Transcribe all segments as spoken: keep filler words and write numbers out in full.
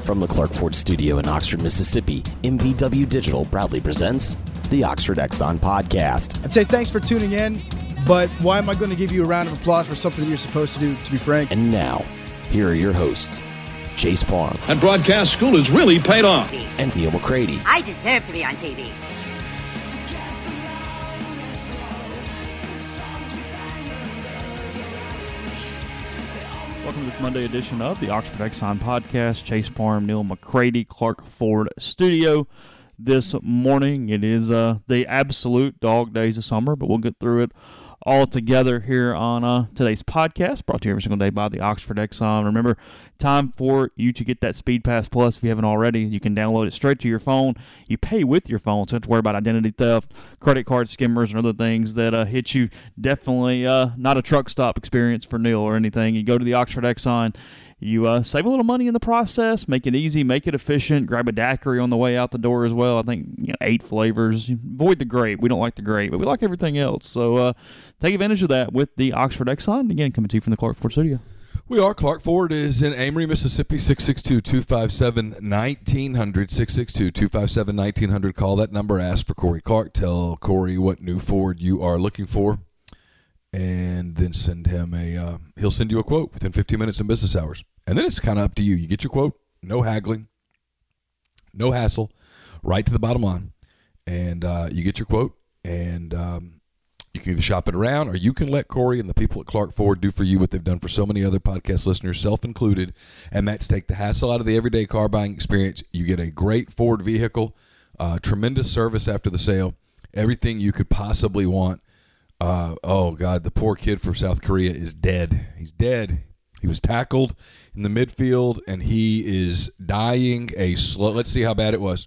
From the Clark Ford Studio in Oxford, Mississippi, M B W Digital proudly presents the Oxford Exxon Podcast. I'd say thanks for tuning in, but why am I going to give you a round of applause for something that you're supposed to do, to be frank? And now, here are your hosts, Chase Parham. And broadcast school has really paid off. And Neil McCready. I deserve to be on T V. Welcome to this Monday edition of the Oxford Exxon Podcast. Chase Parham, Neil McCready, Clark Ford Studio. This morning, it is uh, the absolute dog days of summer, but we'll get through it all together here on uh, today's podcast, brought to you every single day by the Oxford Exxon. Remember, time for you to get that Speed Pass Plus if you haven't already. You can download it straight to your phone. You pay with your phone, so you don't have to worry about identity theft, credit card skimmers, and other things that uh, hit you. Definitely uh, not a truck stop experience for Neil or anything. You go to the Oxford Exxon. You uh, save a little money in the process, make it easy, make it efficient, grab a daiquiri on the way out the door as well. I think you know, eight flavors. Avoid the grape. We don't like the grape, but we like everything else. So uh, take advantage of that with the Oxford Exxon. Again, coming to you from the Clark Ford Studio. We are. Clark Ford is in Amory, Mississippi, six six two, two five seven, one nine hundred, six six two, two five seven, one nine hundred. Call that number, ask for Corey Clark. Tell Corey what new Ford you are looking for, and then send him a, uh, he'll send you a quote within fifteen minutes in business hours. And then it's kind of up to you. You get your quote, no haggling, no hassle, right to the bottom line. And uh, you get your quote, and um, you can either shop it around, or you can let Corey and the people at Clark Ford do for you what they've done for so many other podcast listeners, self included, and that's take the hassle out of the everyday car buying experience. You get a great Ford vehicle, uh, tremendous service after the sale, everything you could possibly want. Uh, oh, God, the poor kid from South Korea is dead. He's dead. He was tackled in the midfield, and he is dying a slow. Let's see how bad it was.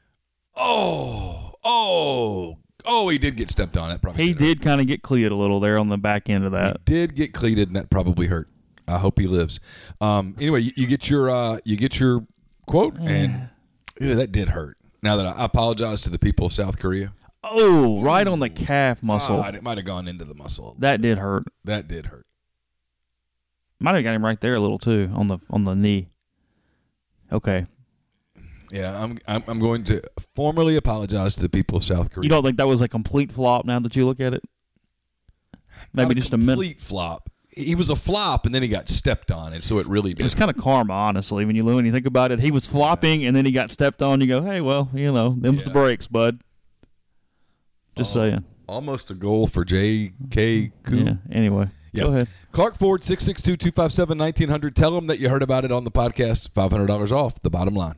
Oh, oh, oh, he did get stepped on. That probably He did kind of get cleated a little there on the back end of that. He did get cleated, and that probably hurt. I hope he lives. Um, anyway, you, you get your uh, you get your quote, and yeah, that did hurt. Now that I, I apologize to the people of South Korea. Oh, right on the calf muscle. God, it might have gone into the muscle. That did hurt. That did hurt. Might have got him right there a little too on the on the knee. Okay. Yeah, I'm I'm, I'm going to formally apologize to the people of South Korea. You don't think that was a complete flop now that you look at it? Maybe Not a just a minute. complete flop. He was a flop, and then he got stepped on, and so it really did. It was kind of karma, honestly, when you when you think about it. He was flopping, and then he got stepped on. You go, hey, well, you know, them's Yeah. the breaks, bud. Just Oh, saying. Almost a goal for J K. Koo. Yeah. Anyway, Yep. go ahead. Clark Ford, six six two, two five seven, one nine hundred. Tell them that you heard about it on the podcast. five hundred dollars off, the bottom line.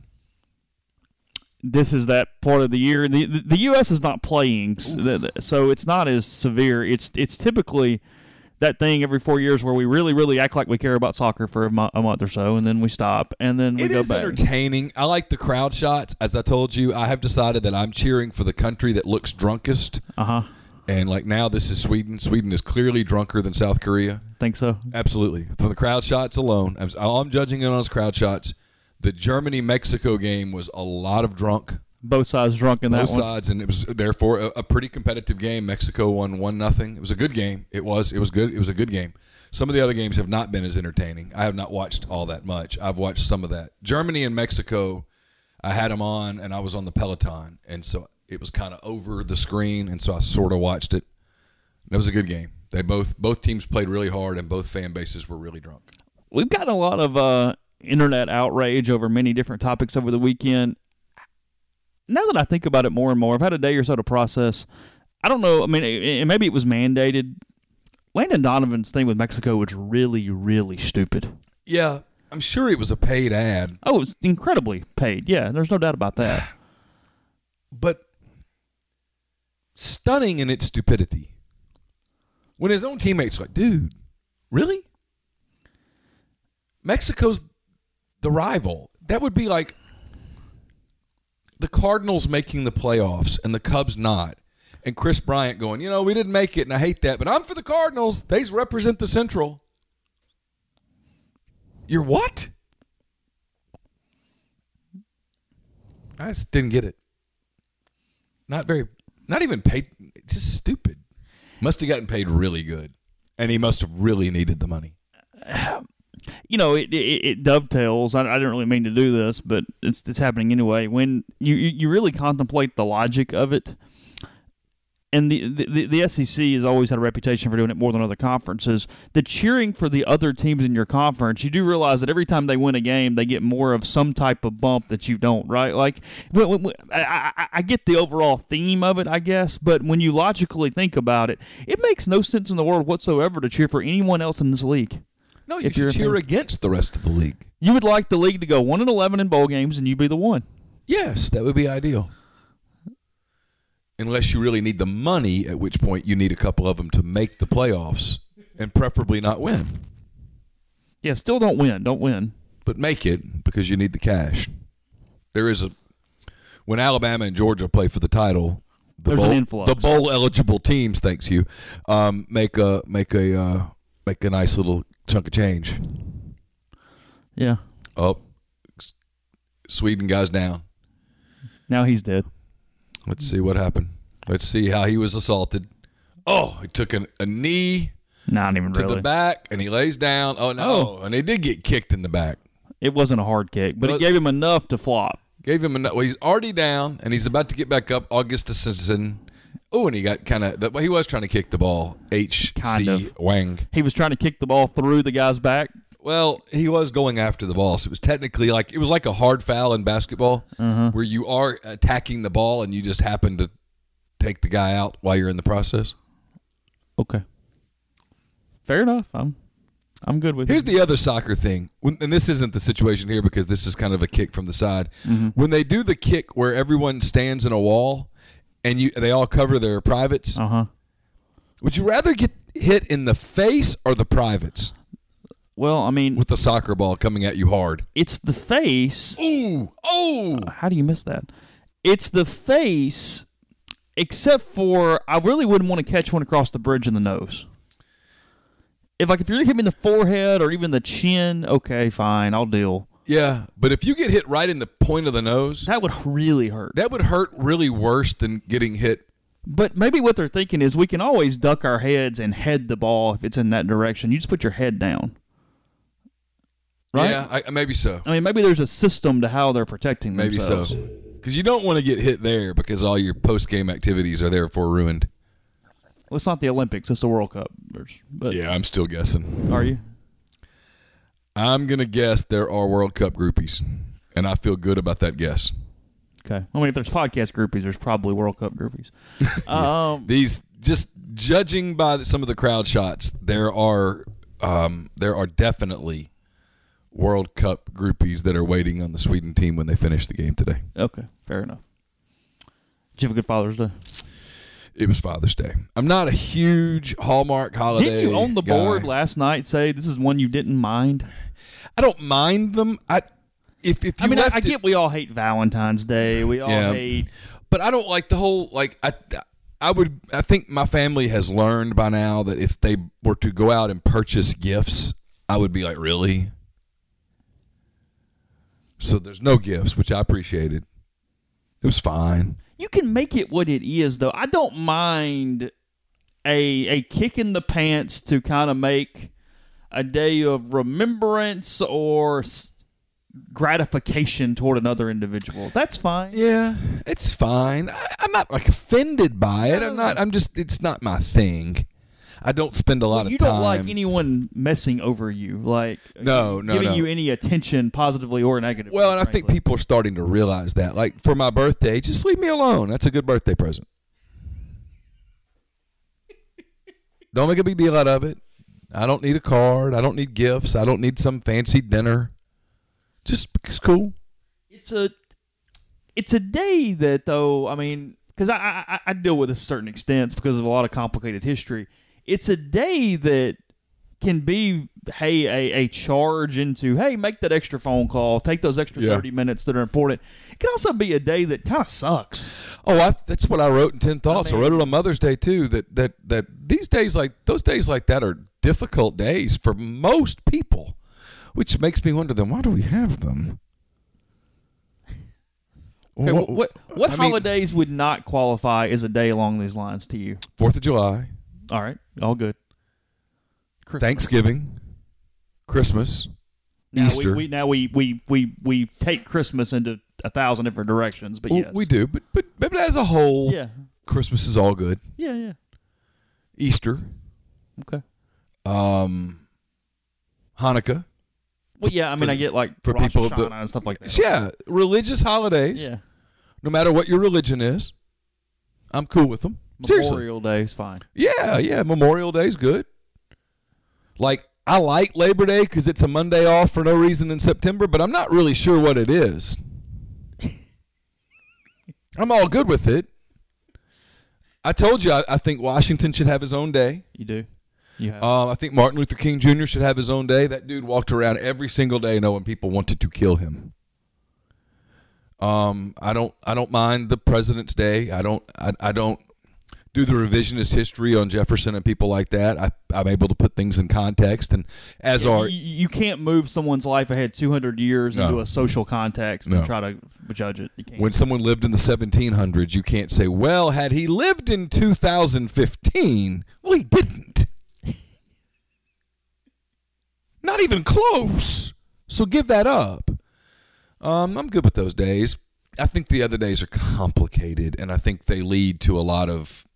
This is that part of the year. The the, the U S is not playing, so it's not as severe. It's it's typically that thing every four years where we really, really act like we care about soccer for a, mo- a month or so, and then we stop, and then we It go is back. entertaining. I like the crowd shots. As I told you, I have decided that I'm cheering for the country that looks drunkest. Uh-huh. And like now, this is Sweden. Sweden is clearly drunker than South Korea. Think so? Absolutely. From the crowd shots alone, I'm, all I'm judging it on is crowd shots. The Germany-Mexico game was a lot of drunk. Both sides drunk in that Both one. sides, and it was therefore a, a pretty competitive game. Mexico won one nothing. It was a good game. It was. It was good. It was a good game. Some of the other games have not been as entertaining. I have not watched all that much. I've watched some of that. Germany and Mexico, I had them on, and I was on the Peloton, and so it was kind of over the screen, and so I sort of watched it. It was a good game. They both both teams played really hard, and both fan bases were really drunk. We've gotten a lot of uh, internet outrage over many different topics over the weekend. Now that I think about it more and more, I've had a day or so to process. I don't know. I mean, it, it, maybe it was mandated. Landon Donovan's thing with Mexico was really, really stupid. Yeah, I'm sure it was a paid ad. Oh, it was incredibly paid. Yeah, there's no doubt about that. But stunning in its stupidity. When his own teammates are like, dude, really? Mexico's the rival. That would be like the Cardinals making the playoffs and the Cubs not. And Chris Bryant going, you know, we didn't make it, and I hate that, but I'm for the Cardinals. They represent the Central. You're what? I just didn't get it. Not very, not even paid. It's just stupid. Must have gotten paid really good. And he must have really needed the money. you know, it, it, it dovetails. I, I didn't really mean to do this, but it's it's happening anyway. When you, you really contemplate the logic of it, and the, the, the S E C has always had a reputation for doing it more than other conferences, the cheering for the other teams in your conference, you do realize that every time they win a game, they get more of some type of bump that you don't, right? Like, when, when, I, I, I get the overall theme of it, I guess, but when you logically think about it, it makes no sense in the world whatsoever to cheer for anyone else in this league. No, you should cheer against the rest of the league. You would like the league to go one and eleven in bowl games, and you be the one. Yes, that would be ideal. Unless you really need the money, at which point you need a couple of them to make the playoffs and preferably not win. Yeah, still don't win. Don't win. But make it because you need the cash. There is a – when Alabama and Georgia play for the title, the There's bowl, an influx. the bowl-eligible teams, thanks you, um, make a make a uh, make a nice little chunk of change. Yeah. Oh, Sweden guy's down. Now he's dead. Let's see what happened. Let's see how he was assaulted. Oh, he took an, a knee Not even to really. the back, and he lays down. Oh, no. Oh. And he did get kicked in the back. It wasn't a hard kick, but Well, it gave him enough to flop. Gave him enough. Well, he's already down, and he's about to get back up. Augustusson. Oh, and he got kind of – well, he was trying to kick the ball. H Kind C of. Wang. He was trying to kick the ball through the guy's back. Well, he was going after the ball, so it was technically like it was like a hard foul in basketball Uh-huh. where you are attacking the ball and you just happen to take the guy out while you're in the process. Okay. Fair enough. I'm I'm good with Here's it. the other soccer thing, when, and this isn't the situation here because this is kind of a kick from the side. Mm-hmm. When they do the kick where everyone stands in a wall and you they all cover their privates, Uh-huh. would you rather get hit in the face or the privates Well, I mean, with the soccer ball coming at you hard? it's the face. Ooh, oh. How do you miss that? It's the face, except for I really wouldn't want to catch one across the bridge in the nose. If like if you're hitting me in the forehead or even the chin, okay, fine, I'll deal. Yeah, but if you get hit right in the point of the nose, That would really hurt. that would hurt really worse than getting hit. But maybe what they're thinking is we can always duck our heads and head the ball if it's in that direction. You just put your head down. Right? Yeah, I, maybe so. I mean, maybe there's a system to how they're protecting Maybe themselves. so. Because you don't want to get hit there because all your post-game activities are therefore ruined. Well, it's not the Olympics; it's the World Cup. There's- But Yeah, I'm still guessing. are you? I'm going to guess there are World Cup groupies, and I feel good about that guess. Okay. I mean, if there's podcast groupies, there's probably World Cup groupies. um, These, just judging by some of the crowd shots, there are um, there are definitely World Cup groupies that are waiting on the Sweden team when they finish the game today. okay, fair enough. Did you have a good Father's Day? It was Father's Day. I'm not a huge Hallmark holiday Didn't you on the guy. board last night say this is one you didn't mind? I don't mind them. I if if you I mean, I, left I it, get we all hate Valentine's Day. We all Yeah. hate. but I don't like the whole like I I would I think my family has learned by now that if they were to go out and purchase gifts, I would be like, really? So there's no gifts, which I appreciated. It was fine. You can make it what it is, though. I don't mind a a kick in the pants to kind of make a day of remembrance or s- gratification toward another individual. That's fine. Yeah, it's fine. I, I'm not like offended by it. I'm not. I'm just. It's not my thing. I don't spend a lot Well, you of time. don't like anyone messing over you, like No, no, giving no. you any attention, positively or negatively. Well, and I think frankly. people are starting to realize that. Like for my birthday, just leave me alone. That's a good birthday present. Don't make a big deal out of it. I don't need a card. I don't need gifts. I don't need some fancy dinner. Just it's cool. it's a it's a day that, though, I mean, because I, I I deal with this to a certain extent because of a lot of complicated history. It's a day that can be, hey, a, a charge into, hey, make that extra phone call, take those extra Yeah. thirty minutes that are important. It can also be a day that kind of sucks. Oh, I, that's what I wrote in ten Thoughts. I, mean- wrote it on Mother's Day too. That that that these days, like those days, like that, are difficult days for most people, which makes me wonder. Then why do we have them? Okay, what what, what I mean, holidays would not qualify as a day along these lines to you? Fourth of July, All right, all good. Christmas. Thanksgiving, Christmas, Now Easter. We, we, now we, we, we, we take Christmas into a thousand different directions, but Well, yes. we do, but, but but as a whole, Yeah. Christmas is all good. Yeah, yeah. Easter, Okay. um, Hanukkah. Well, yeah, I mean, For- I get like for Rosh people of the- Hashanah and stuff like that. Yeah, religious holidays. Yeah. No matter what your religion is, I'm cool with them. Seriously. Memorial Day is fine. Yeah, yeah. Memorial Day's good. Like, I like Labor Day because it's a Monday off for no reason in September, but I'm not really sure what it is. I'm all good with it. I told you I, I think Washington should have his own day. You do? You have. Um, I think Martin Luther King Junior should have his own day. That dude walked around every single day knowing people wanted to kill him. Um, I don't. I don't mind the President's Day. I don't. I, I don't do the revisionist history on Jefferson and people like that. I, I'm able to put things in context, and as Yeah, are you, you can't move someone's life ahead two hundred years No. into a social context No. and try to judge it. You can't. when someone lived in the seventeen hundreds, you can't say, "Well, had he lived in two thousand fifteen, well, he didn't." Not even close. So give that up. Um, I'm good with those days. I think the other days are complicated, and I think they lead to a lot of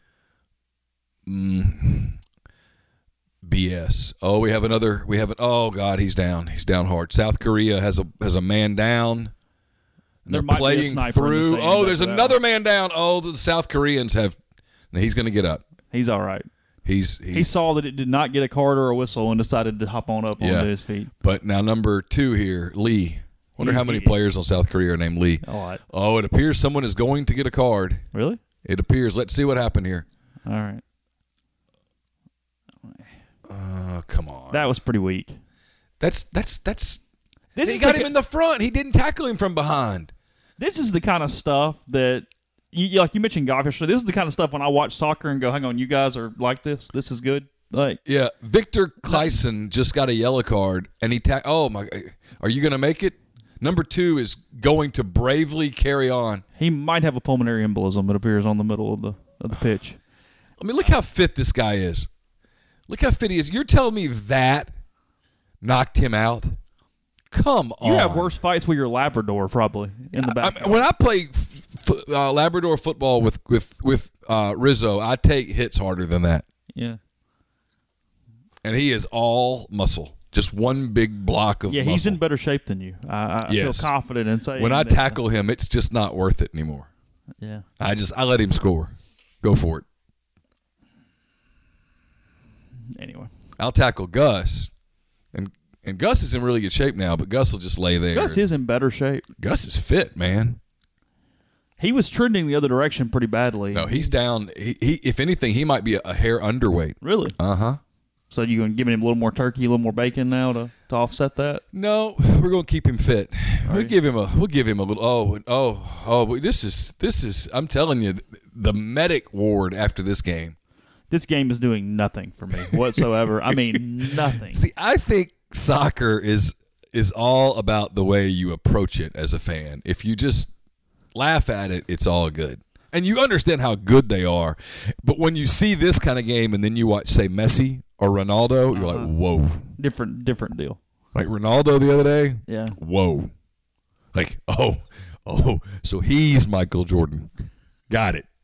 mm, B S. Oh, we have another. We have an. Oh God, he's down. He's down hard. South Korea has a has a man down. And There they're might be a playing sniper in the through. stands Oh, there's after that another one. man down. Oh, the South Koreans have. Now he's going to get up. He's all right. He's, he's He saw that it did not get a card or a whistle and decided to hop on up Yeah. onto his feet. But now number two here, Lee. Wonder He- how many he- players on South Korea are named Lee. A lot. Oh, it appears someone is going to get a card. Really? It appears. Let's see what happened here. All right. Uh, come on. That was pretty weak. That's that's that's. This he is got the him ki- in the front. He didn't tackle him from behind. This is the kind of stuff that, you, you- like you mentioned golf yesterday, this is the kind of stuff when I watch soccer and go, hang on, you guys are like this? This is good? Like, Yeah, Victor Kleisen just got a yellow card, and he ta- Oh my! Are you going to make it? Number two is going to bravely carry on. he might have a pulmonary embolism, it appears, on the middle of the of the pitch. I mean, look how fit this guy is. Look how fit he is. You're telling me that knocked him out? Come on. You have worse fights with your Labrador, probably, in the I, back. I, when I play f- f- uh, Labrador football with with with uh, Rizzo, I take hits harder than that, yeah. and he is all muscle, just one big block of Yeah, muscle. he's in better shape than you. I, I Yes. feel confident in saying When I that, uh, tackle him, it's just not worth it anymore. Yeah. I just I let him score. Go for it. Anyway. I'll tackle Gus, and and Gus is in really good shape now, but Gus will just lay there. Gus is in better shape. Gus is fit, man. He was trending the other direction pretty badly. No, he's down. He, he if anything, he might be a, a hair underweight. Really? Uh huh. So you going to give him a little more turkey, a little more bacon now to, to offset that? No, we're gonna keep him fit. We'll you? give him a. We'll give him a little. Oh, oh, oh. This is this is. I'm telling you, the medic ward after this game. This game is doing nothing for me whatsoever. I mean, nothing. See, I think soccer is is all about the way you approach it as a fan. If you just laugh at it, it's all good. And you understand how good they are. But when you see this kind of game and then you watch, say, Messi or Ronaldo, you're Uh-huh. like, whoa. Different, different deal. Like Ronaldo the other day, Yeah. whoa. Like, oh, oh, so he's Michael Jordan. Got it.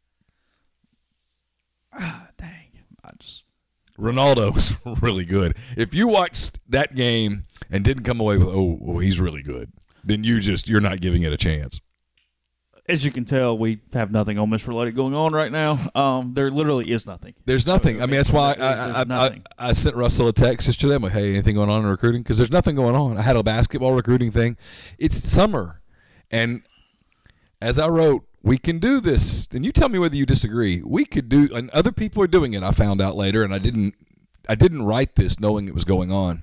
Dang. I just. Ronaldo was really good. If you watched that game and didn't come away with, oh, oh, he's really good, then you just, you're not giving it a chance. As you can tell, we have nothing on Miss Related going on right now. Um, there literally is nothing. There's nothing. I mean, that's why I, There's I, I, I, nothing. I sent Russell a text yesterday. I'm like, hey, anything going on in recruiting? Because there's nothing going on. I had a basketball recruiting thing. It's summer. And as I wrote, we can do this. And you tell me whether you disagree. We could do, and other people are doing it, I found out later, and I didn't I didn't write this knowing it was going on.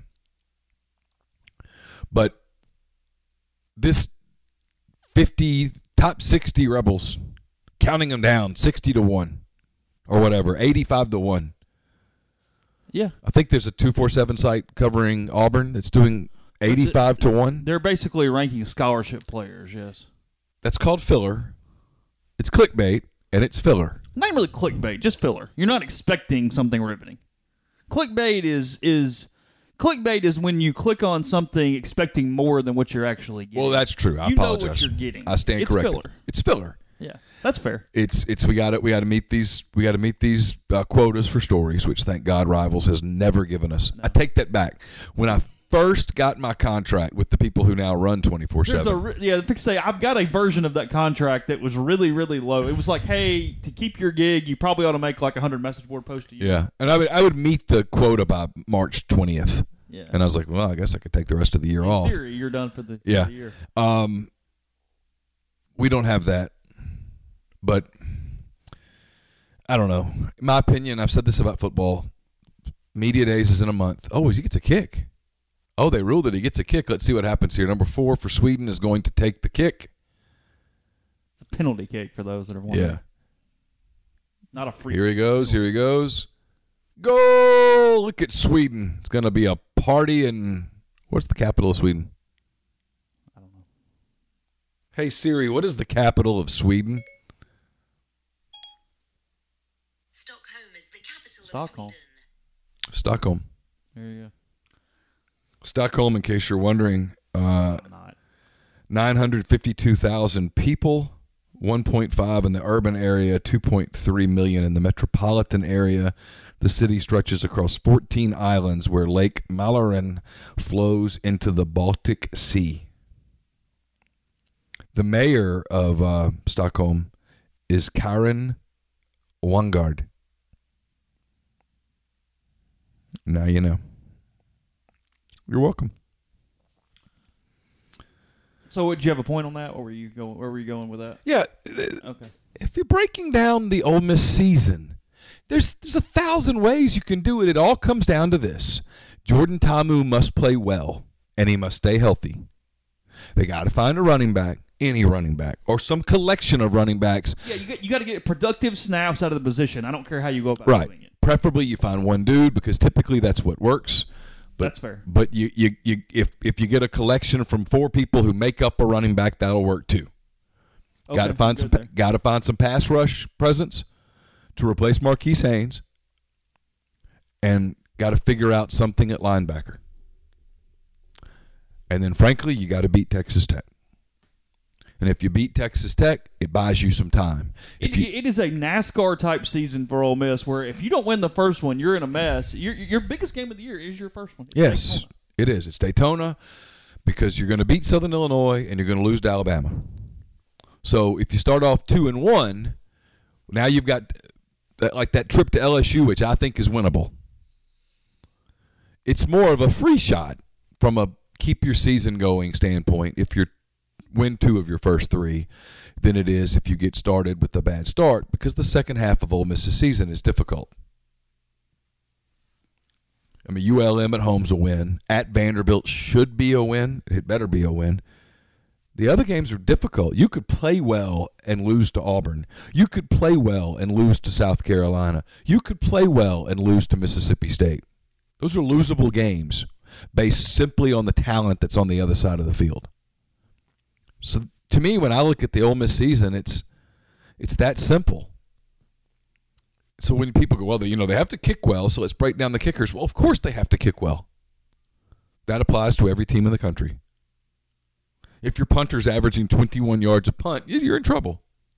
But this fifty, top sixty Rebels, counting them down, sixty to one or whatever, eighty-five to one. Yeah. I think there's a two forty-seven site covering Auburn that's doing eighty-five to one. They're basically ranking scholarship players, yes. That's called filler. It's clickbait, and it's filler. Not really clickbait, just filler. You're not expecting something riveting. Clickbait is is clickbait is when you click on something expecting more than what you're actually getting. Well, that's true. I you apologize. know what you're getting. I stand it's corrected. Filler. It's filler. Yeah, that's fair. It's it's we got to we got to meet these we got to meet these uh, quotas for stories, which thank God Rivals has never given us. No. I take that back. When I first got my contract with the people who now run twenty-four seven. Yeah, I say I've got a version of that contract that was really, really low. It was like, hey, to keep your gig, you probably ought to make like one hundred message board posts a year. Yeah, and I would I would meet the quota by March twentieth. Yeah. And I was like, well, I guess I could take the rest of the year In off. theory, you're done for the, yeah. for the year. Um, we don't have that, but I don't know. In my opinion, I've said this about football. Media days is in a month. Oh, he gets a kick. Oh, they ruled that he gets a kick. Let's see what happens here. Number four for Sweden is going to take the kick. It's a penalty kick for those that are wondering. Yeah. Not a free Here he goes. Here he goes. Goal! Look at Sweden. It's going to be a party in, what's the capital of Sweden? I don't know. Hey, Siri, what is the capital of Sweden? Stockholm is the capital Stockholm. of Sweden. Stockholm. There you go. Stockholm, in case you're wondering, uh, Not. nine hundred fifty-two thousand people, one point five in the urban area, two point three million in the metropolitan area. The city stretches across fourteen islands where Lake Mälaren flows into the Baltic Sea. The mayor of uh, Stockholm is Karin Wangard. Now you know. You're welcome. So, did you have a point on that, or were you going? Where were you going with that? Yeah. Okay. If you're breaking down the Ole Miss season, there's there's a thousand ways you can do it. It all comes down to this: Jordan Ta'amu must play well, and he must stay healthy. They got to find a running back, any running back, or some collection of running backs. Yeah, you got you got to get productive snaps out of the position. I don't care how you go about Right. doing it. Preferably, you find one dude because typically that's what works. But, That's fair. But you, you, you, if if you get a collection from four people who make up a running back, that'll work too. Okay, got to find some. there. Got to find some pass rush presence to replace Marquise Haynes, and got to figure out something at linebacker. And then, frankly, you got to beat Texas Tech. And if you beat Texas Tech, it buys you some time. It, You, it is a NASCAR type season for Ole Miss, where if you don't win the first one, you're in a mess. Your your biggest game of the year is your first one. It's yes, Daytona. it is. It's Daytona because you're going to beat Southern Illinois and you're going to lose to Alabama. So if you start off two and one, now you've got that, like that trip to L S U, which I think is winnable. It's more of a free shot from a keep your season going standpoint if you're win two of your first three than it is if you get started with a bad start, because the second half of Ole Miss's season is difficult. I mean, U L M at home's a win. At Vanderbilt should be a win. It better be a win. The other games are difficult. You could play well and lose to Auburn. You could play well and lose to South Carolina. You could play well and lose to Mississippi State. Those are losable games based simply on the talent that's on the other side of the field. So to me, when I look at the Ole Miss season, it's it's that simple. So when people go, well, they, you know, they have to kick well, so let's break down the kickers. Well, of course they have to kick well. That applies to every team in the country. If your punter's averaging twenty-one yards a punt, you're in trouble.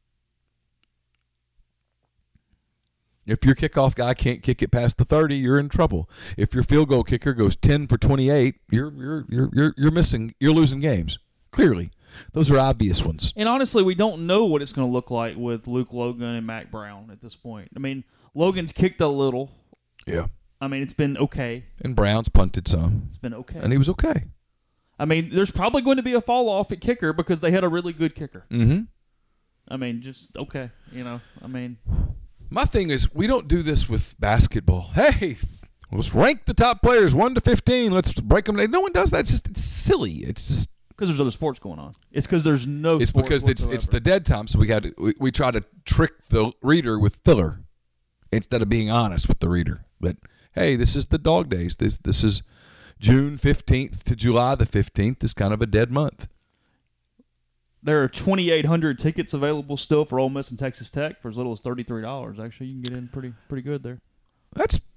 If your kickoff guy can't kick it past the thirty, you're in trouble. If your field goal kicker goes ten for twenty-eight, you're you're you're you're, you're missing, you're losing games. Clearly. Those are obvious ones. And honestly, we don't know what it's going to look like with Luke Logan and Mac Brown at this point. I mean, Logan's kicked a little. Yeah. I mean, it's been okay. And Brown's punted some. It's been okay. And he was okay. I mean, there's probably going to be a fall off at kicker because they had a really good kicker. Mm-hmm. I mean, just okay. You know, I mean. My thing is, we don't do this with basketball. Hey, let's rank the top players one to fifteen. Let's break them. No one does that. It's just it's silly. It's just. Because there's other sports going on. It's because there's no. It's sports because it's whatsoever. it's the dead time, so we got we, we try to trick the reader with filler instead of being honest with the reader. But hey, this is the dog days. This this is June fifteenth to July the fifteenth. Is kind of a dead month. There are twenty-eight hundred tickets available still for Ole Miss and Texas Tech for as little as thirty-three dollars. Actually, you can get in pretty pretty good there. That's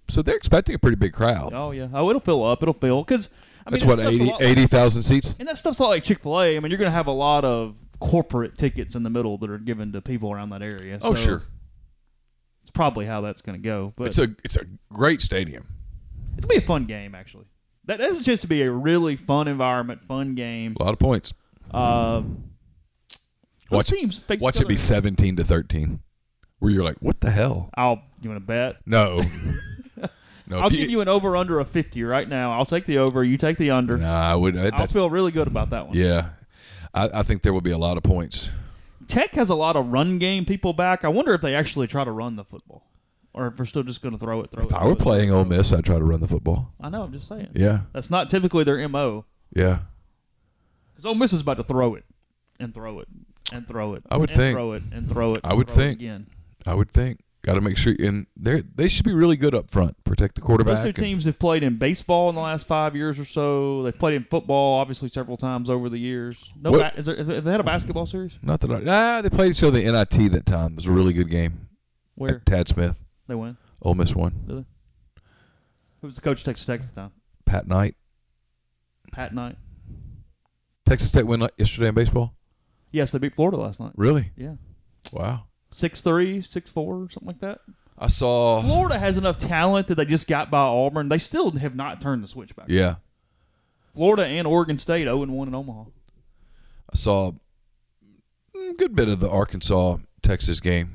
So they're expecting a pretty big crowd. Oh, yeah. Oh, it'll fill up. It'll fill. Because, I mean, That's what, that stuff's a eighty lot- eighty thousand seats? And that stuff's not like Chick-fil-A. I mean, you're going to have a lot of corporate tickets in the middle that are given to people around that area. Oh, so sure. It's probably how that's going to go. But It's a it's a great stadium. it's going to be a fun game, actually. That has just to be a really fun environment, fun game. A lot of points. Uh, those Watch, teams face watch each it be other. seventeen to thirteen, where you're like, what the hell? I'll, you want to bet? No. no. I'll if give you an over under of fifty right now. I'll take the over. You take the under. Nah, I would. I'll That's, feel really good about that one. yeah. I, I think there will be a lot of points. Tech has a lot of run game people back. I wonder if they actually try to run the football, or if we're still just going to throw it. Throw If it. I throw were it, playing throw Ole it. Miss, I'd try to run the football. I know. I'm just saying. Yeah. That's not typically their M O. Yeah. Because Ole Miss is about to throw it and throw it and throw it. I would and think. throw it and throw it. I and would throw it think. again. I would think. Got to make sure. And they they should be really good up front. Protect the quarterback. Those two and- teams have played in baseball in the last five years or so. They've played in football, obviously, several times over the years. No, What- ba- is there, have they had a basketball series? Not that I, ah, they played each other in the N I T that time. It was a really good game. Where At Tad Smith. they win? Ole Miss won. Really? Who was the coach of Texas Tech at the time? Pat Knight. Pat Knight. Texas Tech win yesterday in baseball? Yes, they beat Florida last night. Really? Yeah, Wow. six three, six four, something like that. I saw. Florida has enough talent that they just got by Auburn. They still have not turned the switch back. Yeah. Florida and Oregon State zero and one in Omaha. I saw a good bit of the Arkansas Texas game.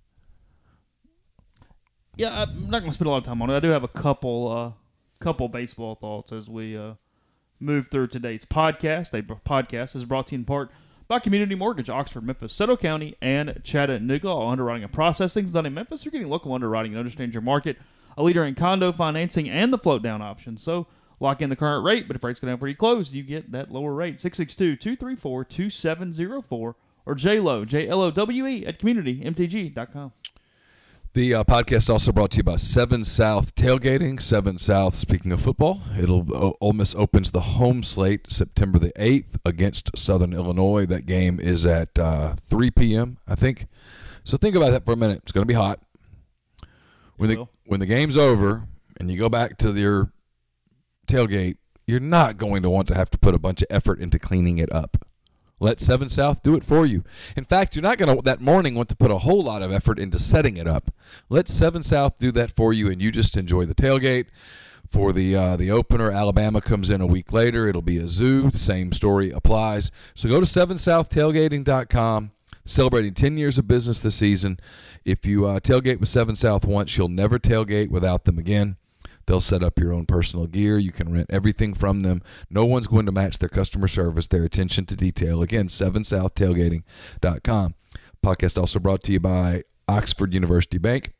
Yeah, I'm not going to spend a lot of time on it. I do have a couple, uh, couple baseball thoughts as we uh, move through today's podcast. A podcast is brought to you in part by Community Mortgage, Oxford, Memphis, Soto County, and Chattanooga. All underwriting and processing is done in Memphis. You're getting local underwriting and understand your market. A leader in condo financing and the float down option. So lock in the current rate, but if rates go down before you close, you get that lower rate. six six two, two three four, two seven zero four or J L O, J L O W E at community m t g dot com. The uh, podcast also brought to you by Seven South Tailgating. Seven South, speaking of football, it'll uh, Ole Miss opens the home slate September the eighth against Southern Illinois. That game is at uh, three p.m., I think. So think about that for a minute. It's going to be hot. When the, will. when the game's over and you go back to your tailgate, you're not going to want to have to put a bunch of effort into cleaning it up. Let Seven South do it for you. In fact, you're not going to that morning want to put a whole lot of effort into setting it up. Let Seven South do that for you, and you just enjoy the tailgate. For the uh, the opener, Alabama comes in a week later. It'll be a zoo. The same story applies. So go to seven south tailgating dot com. Celebrating ten years of business this season. If you uh, tailgate with Seven South once, you'll never tailgate without them again. They'll set up your own personal gear. You can rent everything from them. No one's going to match their customer service, their attention to detail. Again, seven south tailgating dot com. Podcast also brought to you by Oxford University Bank.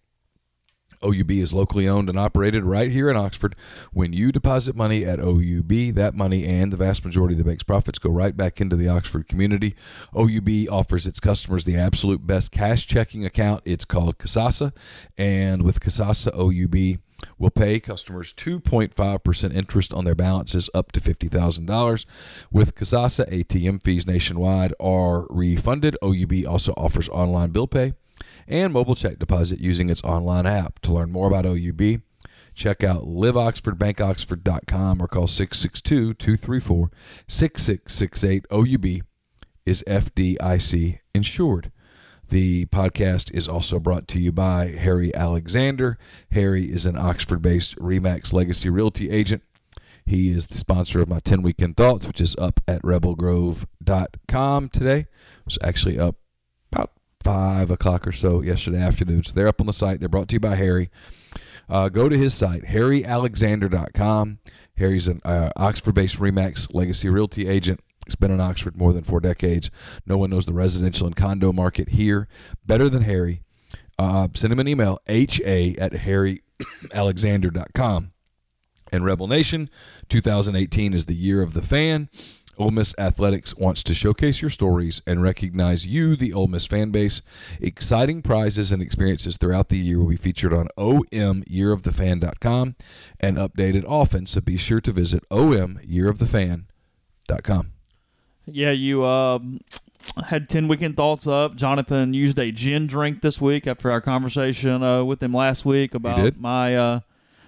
O U B is locally owned and operated right here in Oxford. When you deposit money at O U B, that money and the vast majority of the bank's profits go right back into the Oxford community. O U B offers its customers the absolute best cash checking account. It's called Kasasa, and with Kasasa, O U B will pay customers two point five percent interest on their balances up to fifty thousand dollars. With Kasasa, A T M fees nationwide are refunded. O U B also offers online bill pay and mobile check deposit using its online app. To learn more about O U B, check out live oxford bank oxford dot com or call six six two, two three four, six six six eight. O U B is F D I C insured. The podcast is also brought to you by Harry Alexander. Harry is an Oxford-based RE/MAX Legacy Realty agent. He is the sponsor of my ten Weekend Thoughts, which is up at rebel grove dot com today. It was actually up about five o'clock or so yesterday afternoon. So they're up on the site. They're brought to you by Harry. Uh, go to his site, harry alexander dot com. Harry's an uh, Oxford-based RE/MAX Legacy Realty agent. He's been in Oxford more than four decades. No one knows the residential and condo market here better than Harry. Uh, send him an email, ha at harry alexander dot com. And Rebel Nation, two thousand eighteen is the year of the fan. Ole Miss Athletics wants to showcase your stories and recognize you, the Ole Miss fan base. Exciting prizes and experiences throughout the year will be featured on o m year of the fan dot com and updated often, so be sure to visit o m year of the fan dot com. Yeah, you um, had ten Weekend Thoughts up. Jonathan used a gin drink this week after our conversation uh, with him last week about did? my uh,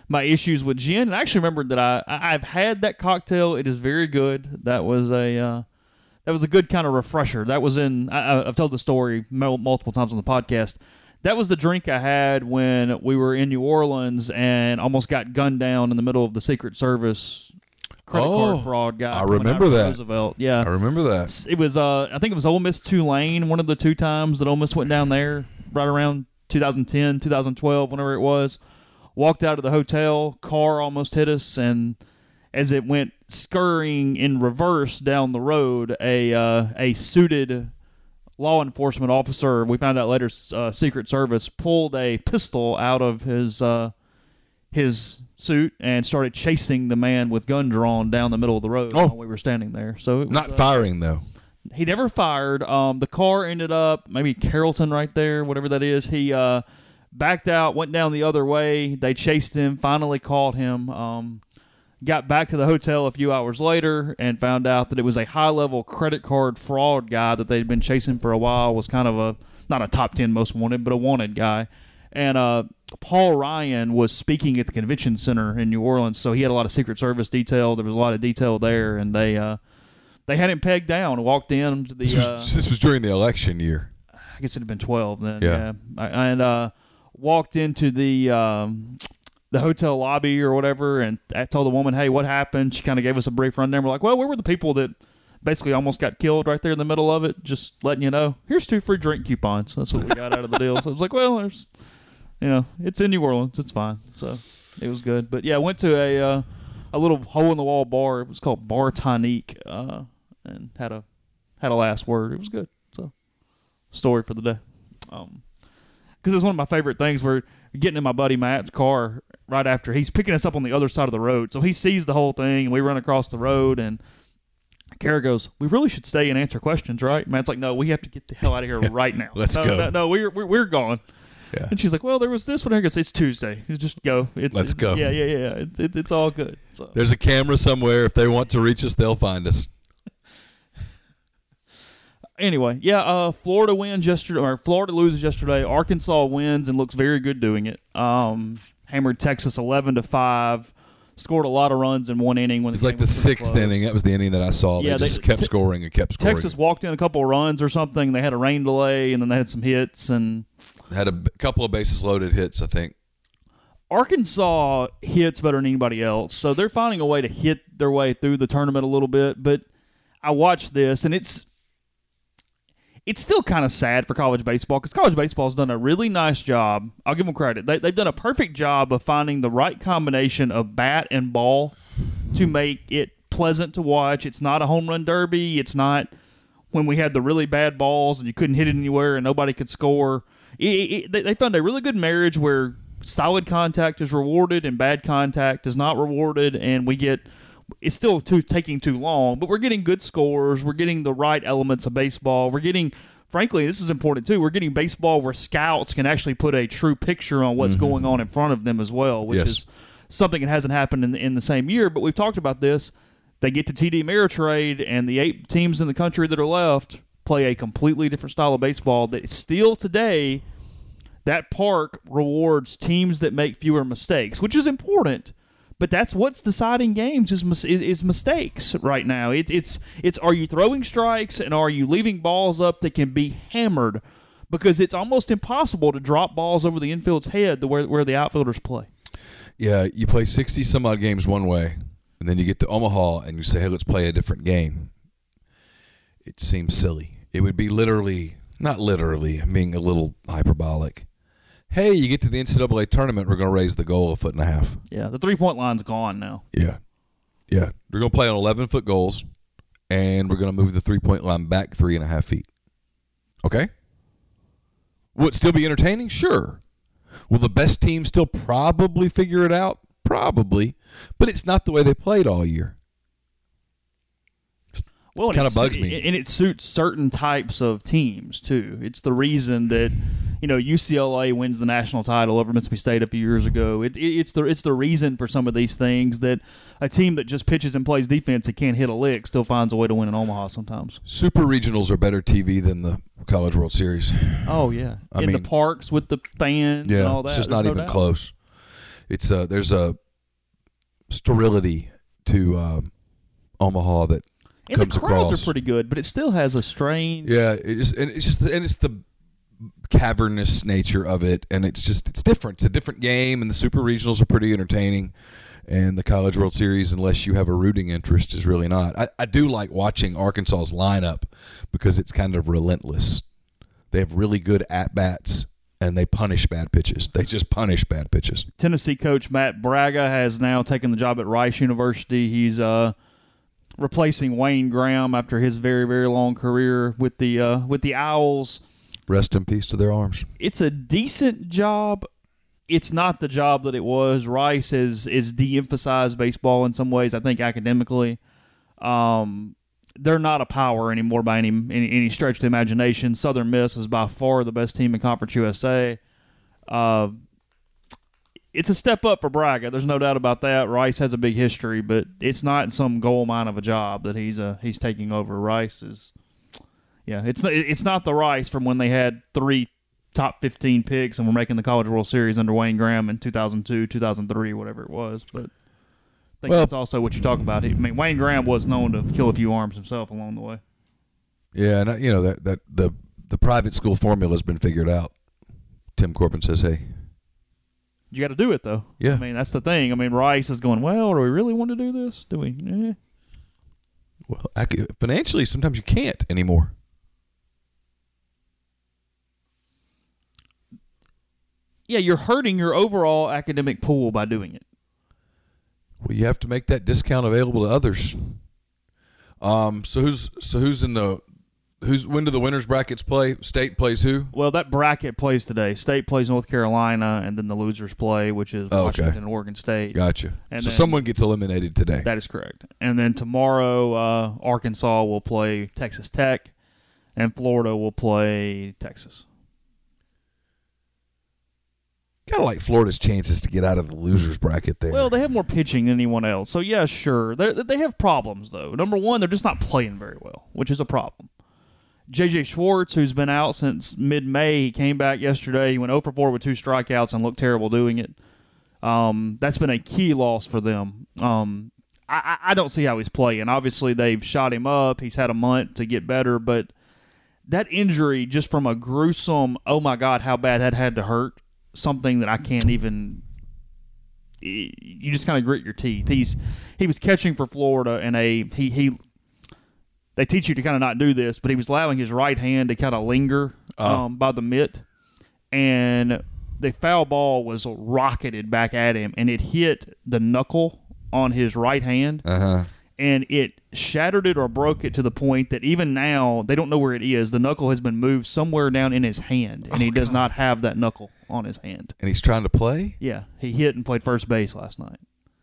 my issues with gin. And I actually remembered that I, I I've had that cocktail. It is very good. That was a uh, that was a good kind of refresher. That was in. I, I've told the story multiple times on the podcast. That was the drink I had when we were in New Orleans and almost got gunned down in the middle of the Secret Service credit Oh, card fraud guy. I coming remember out of that. Roosevelt. Yeah, I remember that. it was. Uh, I think it was Ole Miss Tulane. One of the two times that Ole Miss went down there, right around twenty ten, twenty twelve, whenever it was. Walked out of the hotel, car almost hit us, and as it went scurrying in reverse down the road, a uh, a suited law enforcement officer, we found out later, uh, Secret Service, pulled a pistol out of his uh, his suit and started chasing the man with gun drawn down the middle of the road Oh. while we were standing there. So it was, Not uh, firing, though. he never fired. Um, the car ended up, maybe Carrollton right there, whatever that is. He uh, backed out, went down the other way. They chased him, finally caught him. Um, got back to the hotel a few hours later and found out that it was a high-level credit card fraud guy that they'd been chasing for a while. Was kind of a, not a top ten most wanted, but a wanted guy. And uh, Paul Ryan was speaking at the convention center in New Orleans, so he had a lot of Secret Service detail. There was a lot of detail there, and they uh, they had him pegged down and walked in to the. This was, Uh, this was during the election year. I guess it had been twelve then. Yeah. Yeah, and uh, walked into the um, the hotel lobby or whatever, and I told the woman, "Hey, what happened?" She kind of gave us a brief rundown. We're like, "Well, where were the people that basically almost got killed right there in the middle of it?" Just letting you know. Here's two free drink coupons. That's what we got out of the deal. So I was like, "Well, there's, you know, it's in New Orleans. It's fine." So it was good. But yeah, I went to a uh, a little hole in the wall bar. It was called Bar Tonique, uh, and had a had a last word. It was good. So story for the day. Um, because it's one of my favorite things. We're getting in my buddy Matt's car right after he's picking us up on the other side of the road. So he sees the whole thing, and we run across the road, and Kara goes, "We really should stay and answer questions, right?" Matt's like, "No, we have to get the hell out of here right now. Let's no, go. No, no, we're we're, we're gone." Yeah. And she's like, "Well, there was this one." I goes, "It's Tuesday. You just go. It's Let's it's- go. Yeah, yeah, yeah. It's it's, it's all good." So. There's a camera somewhere. If they want to reach us, they'll find us. Anyway, yeah, uh, Florida wins yesterday, or Florida loses yesterday. Arkansas wins and looks very good doing it. Um, hammered Texas eleven to five. Scored a lot of runs in one inning. When It's the like game the was pretty sixth close. inning. That was the inning that I saw. Yeah, they just they- kept te- scoring and kept scoring. Texas walked in a couple of runs or something. They had a rain delay, and then they had some hits. And Had a b- couple of bases loaded hits, I think. Arkansas hits better than anybody else, so they're finding a way to hit their way through the tournament a little bit. But I watched this, and it's it's still kind of sad for college baseball because college baseball has done a really nice job. I'll give them credit. They, they've done a perfect job of finding the right combination of bat and ball to make it pleasant to watch. It's not a home run derby. It's not when we had the really bad balls and you couldn't hit it anywhere and nobody could score. It, it, they, they found a really good marriage where solid contact is rewarded and bad contact is not rewarded, and we get it's still too taking too long, but we're getting good scores. We're getting the right elements of baseball. We're getting, frankly, this is important too, we're getting baseball where scouts can actually put a true picture on what's mm-hmm. going on in front of them as well, which Yes. is something that hasn't happened in the, in the same year. But we've talked about this. They get to T D Ameritrade, and the eight teams in the country that are left play a completely different style of baseball that still today, that park rewards teams that make fewer mistakes, which is important. But that's what's deciding games is is, is mistakes right now. It, it's it's are you throwing strikes and are you leaving balls up that can be hammered? Because it's almost impossible to drop balls over the infield's head to where, where the outfielders play. Yeah, you play sixty some odd games one way, and then you get to Omaha and you say, "Hey, let's play a different game." It seems silly. It would be literally, not literally, I'm being a little hyperbolic. Hey, you get to the N C double A tournament, we're going to raise the goal a foot and a half. Yeah, the three-point line's gone now. Yeah. Yeah. We're going to play on eleven-foot goals, and we're going to move the three-point line back three and a half feet. Okay? Will it still be entertaining? Sure. Will the best team still probably figure it out? Probably. But it's not the way they played all year. Well, Kinda it's- bugs me. And it suits certain types of teams, too. It's the reason that, you know, U C L A wins the national title over Mississippi State a few years ago. It, it, it's the it's the reason for some of these things that a team that just pitches and plays defense that can't hit a lick still finds a way to win in Omaha sometimes. Super regionals are better T V than the College World Series. Oh, yeah. I In mean- the parks with the fans and Yeah, all that. it's just There's not no even doubt. close. it's a there's a sterility to uh, Omaha that and comes the crowds across. are pretty good, but it still has a strange. Yeah, it just, and it's just and it's the cavernous nature of it, and it's just it's different. It's a different game, and the super regionals are pretty entertaining, and the College World Series, unless you have a rooting interest, is really not. I, I do like watching Arkansas's lineup because it's kind of relentless. They have really good at bats, and they punish bad pitches. They just punish bad pitches. Tennessee coach Matt Braga has now taken the job at Rice University. He's uh, replacing Wayne Graham after his very, very long career with the uh, with the Owls. Rest in peace to their arms. It's a decent job. It's not the job that it was. Rice is is de-emphasized baseball in some ways, I think, academically. Um, they're not a power anymore by any, any any stretch of the imagination. Southern Miss is by far the best team in Conference U S A. Uh, it's a step up for Braga. There's no doubt about that. Rice has a big history, but it's not some gold mine of a job that he's uh, he's taking over. Rice is, yeah, it's not, it's not the Rice from when they had three top fifteen picks and were making the College World Series under Wayne Graham in two thousand two, two thousand three, whatever it was, but. I think Well, that's also what you talk about. I mean, Wayne Graham was known to kill a few arms himself along the way. Yeah, and you know that that the the private school formula has been figured out. Tim Corbin says, "Hey, You got to do it, though. Yeah. I mean, that's the thing. I mean, Rice is going, well, do we really want to do this? Do we? Eh. well, ac- financially, sometimes you can't anymore." Yeah, you're hurting your overall academic pool by doing it. Well, you have to make that discount available to others. Um. So who's so who's in the who's when do the winners brackets play? State plays who? Well, that bracket plays today. State plays North Carolina, and then the losers play, which is Oh, okay. Washington and Oregon State. Gotcha. And so then- someone gets eliminated today. That is correct. And then tomorrow, uh, Arkansas will play Texas Tech, and Florida will play Texas. Kind of like Florida's chances to get out of the losers bracket there. Well, they have more pitching than anyone else. So, yeah, sure. They they have problems, though. Number one, they're just not playing very well, which is a problem. J J. Schwartz, who's been out since mid-May, he came back yesterday. He went oh for four with two strikeouts and looked terrible doing it. Um, that's been a key loss for them. Um, I, I don't see how he's playing. Obviously, they've shot him up. He's had a month to get better, but that injury, just from a gruesome, oh, my God, how bad that had to hurt, something that I can't even – you just kind of grit your teeth. He's He was catching for Florida, and a he he they teach you to kind of not do this, but he was allowing his right hand to kind of linger Oh. um, by the mitt, and the foul ball was rocketed back at him, and it hit the knuckle on his right hand, uh-huh. and it shattered it or broke it to the point that even now they don't know where it is. The knuckle has been moved somewhere down in his hand, and he does not have that knuckle on his hand. And he's trying to play? Yeah, he hit and played first base last night.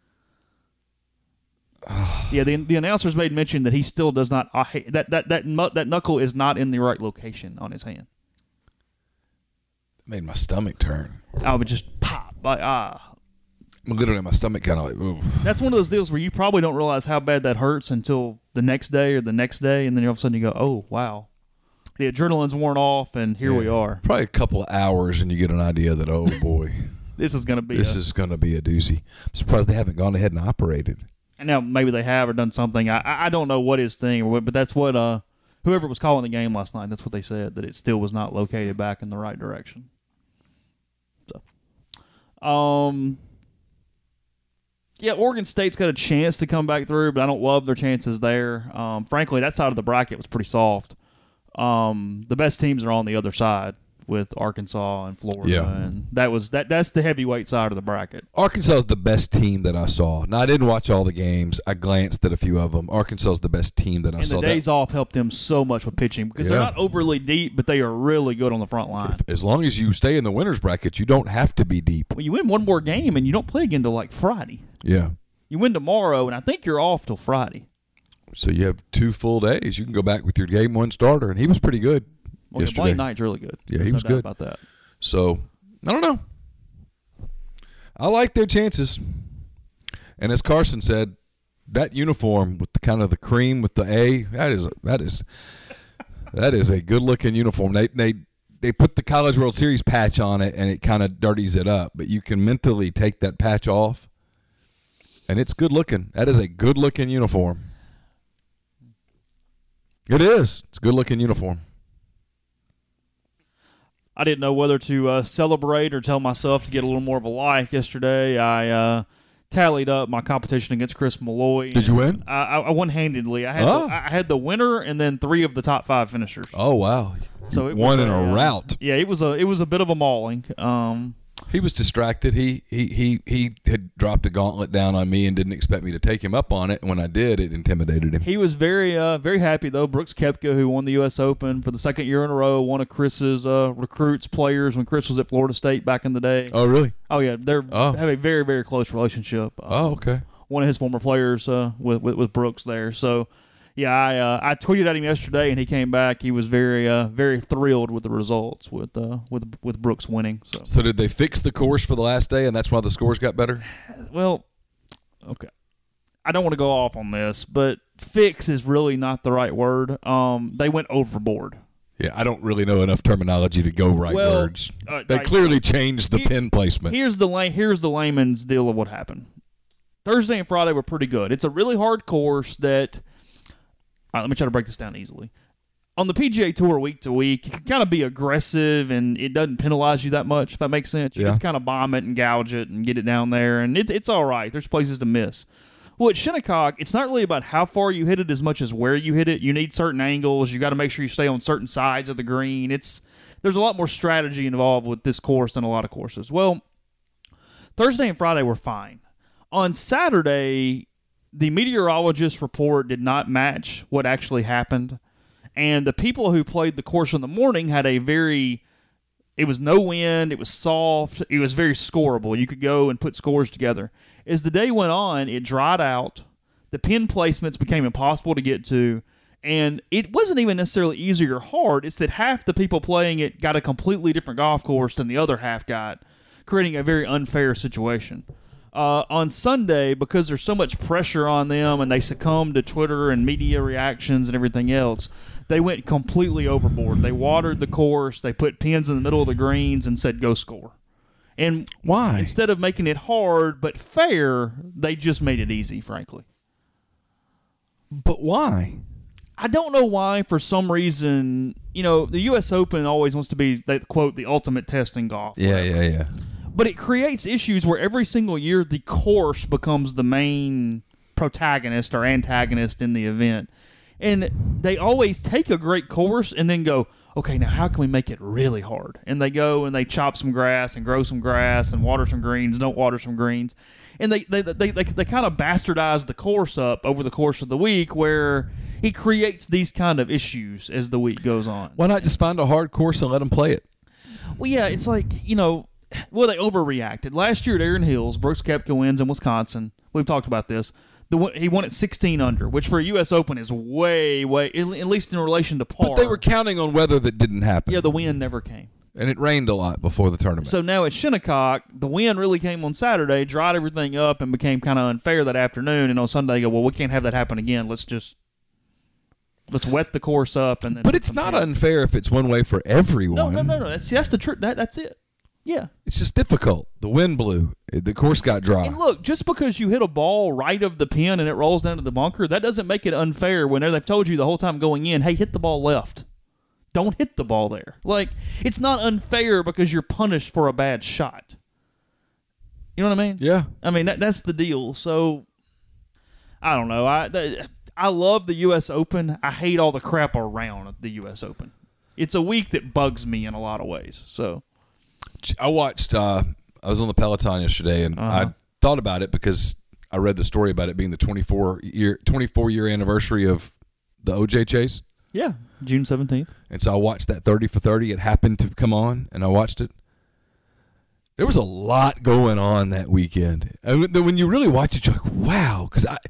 yeah, the the announcers made mention that he still does not uh, that that that mu- that knuckle is not in the right location on his hand. Made my stomach turn. I would just pop like ah. Literally, my stomach kind of like, ooh. That's one of those deals where you probably don't realize how bad that hurts until the next day or the next day, and then all of a sudden you go, oh wow, the adrenaline's worn off, and here we Yeah. are. Probably a couple of hours, and you get an idea that, oh boy, This is going to be. this a, is going to be a doozy. I'm surprised they haven't gone ahead and operated. And now maybe they have or done something. I I I don't know what his thing, or what, but that's what uh whoever was calling the game last night. That's what they said, that it still was not located back in the right direction. So, um, yeah, Oregon State's got a chance to come back through, but I don't love their chances there. Um, frankly, that side of the bracket was pretty soft. Um, the best teams are on the other side with Arkansas and Florida, Yeah. and that was that. That's the heavyweight side of the bracket. Arkansas is the best team that I saw. Now, I didn't watch all the games. I glanced at a few of them. Arkansas is the best team that I And saw. the days That, off helped them so much with pitching because Yeah. they're not overly deep, but they are really good on the front line. as long as you stay in the winners bracket, you don't have to be deep. Well, you win one more game and you don't play again till like Friday. Yeah. You win tomorrow, and I think you're off till Friday. So you have two full days. You can go back with your game one starter, and he was pretty good Well, yesterday. Blaine Knight's really good. Yeah, There's he no was doubt good. about that. So, I don't know. I like their chances. And as Carson said, that uniform with the kind of the cream with the A, that is that is that is a good looking uniform. They they they put the College World Series patch on it, and it kind of dirties it up. But you can mentally take that patch off, and it's good looking. That is a good looking uniform. It is. It's a good looking uniform. I didn't know whether to uh, celebrate or tell myself to get a little more of a life yesterday. I uh, tallied up my competition against Chris Malloy. Did you win? I, I, I won handedly. I had Oh. the, I had the winner and then three of the top five finishers. Oh wow! So it One was in a uh, rout. Yeah, it was a it was a bit of a mauling. Um, He was distracted. He he he he had dropped a gauntlet down on me and didn't expect me to take him up on it. And when I did, it intimidated him. he was very uh, very happy though. Brooks Koepka, who won the U S Open for the second year in a row, one of Chris's uh, recruits players when Chris was at Florida State back in the day. Oh really? Oh yeah, they're Oh. have a very very close relationship. Um, Oh okay. One of his former players uh, with, with with Brooks there. So yeah, I uh, I tweeted at him yesterday and he came back. He was very uh, very thrilled with the results with uh, with with Brooks winning. So So did they fix the course for the last day, and that's why the scores got better? well, okay. I don't want to go off on this, but fix is really not the right word. Um, they went overboard. Yeah, I don't really know enough terminology to go right Well, words. uh, They right. clearly changed the Here- pin placement. Here's the la- here's the layman's deal of what happened. Thursday and Friday were pretty good. It's a really hard course that. All right, let me try to break this down easily. On the P G A Tour week to week, you can kind of be aggressive and it doesn't penalize you that much, if that makes sense. You Yeah. just kind of bomb it and gouge it and get it down there, and it's it's all right. There's places to miss. Well, at Shinnecock, it's not really about how far you hit it as much as where you hit it. You need certain angles. You got to make sure you stay on certain sides of the green. It's there's a lot more strategy involved with this course than a lot of courses. Well, Thursday and Friday were fine. On Saturday, the meteorologist report did not match what actually happened. And the people who played the course in the morning had a very, it was no wind, it was soft, it was very scoreable. You could go and put scores together. As the day went on, it dried out. The pin placements became impossible to get to. And it wasn't even necessarily easy or hard. It's that half the people playing it got a completely different golf course than the other half got, creating a very unfair situation. Uh, on Sunday, because there's so much pressure on them and they succumbed to Twitter and media reactions and everything else, they went completely overboard. They watered the course, they put pins in the middle of the greens and said, go score. And Why? instead of making it hard but fair, they just made it easy, frankly. But why? I don't know why, for some reason, you know, the U S Open always wants to be, they quote, the ultimate test in golf. Yeah, yeah, yeah. But it creates issues where every single year the course becomes the main protagonist or antagonist in the event. And they always take a great course and then go, okay, now how can we make it really hard? And they go and they chop some grass and grow some grass and water some greens, don't water some greens. And they they, they, they, they kind of bastardize the course up over the course of the week where it creates these kind of issues as the week goes on. Why not just find a hard course and let them play it? Well, yeah, it's like, you know, well, they overreacted. Last year at Erin Hills, Brooks Koepka wins in Wisconsin. We've talked about this. The, he won at sixteen under, which for a U S Open is way, way, at least in relation to par. But they were counting on weather that didn't happen. Yeah, the wind never came. And it rained a lot before the tournament. So now at Shinnecock, the wind really came on Saturday, dried everything up, and became kind of unfair that afternoon. And on Sunday, they go, well, we can't have that happen again. Let's just let's wet the course up. And then. But it's not unfair if it's one way for everyone. No, no, no, no. That's that's the truth. That that's it. Yeah. It's just difficult. The wind blew. The course got dry. And look, just because you hit a ball right of the pin and it rolls down to the bunker, that doesn't make it unfair when they've told you the whole time going in, hey, hit the ball left. Don't hit the ball there. Like, it's not unfair because you're punished for a bad shot. You know what I mean? Yeah. I mean, that, that's the deal. So, I don't know. I the, I love the U S Open. I hate all the crap around the U S Open. It's a week that bugs me in a lot of ways. So, I watched, uh, I was on the Peloton yesterday, and Uh-huh. I thought about it because I read the story about it being the twenty-four year twenty-four year anniversary of the O J chase. yeah, June seventeenth. And so I watched that thirty for thirty. It happened to come on, and I watched it. There was a lot going on that weekend. And when you really watch it, you're like, wow. Because I,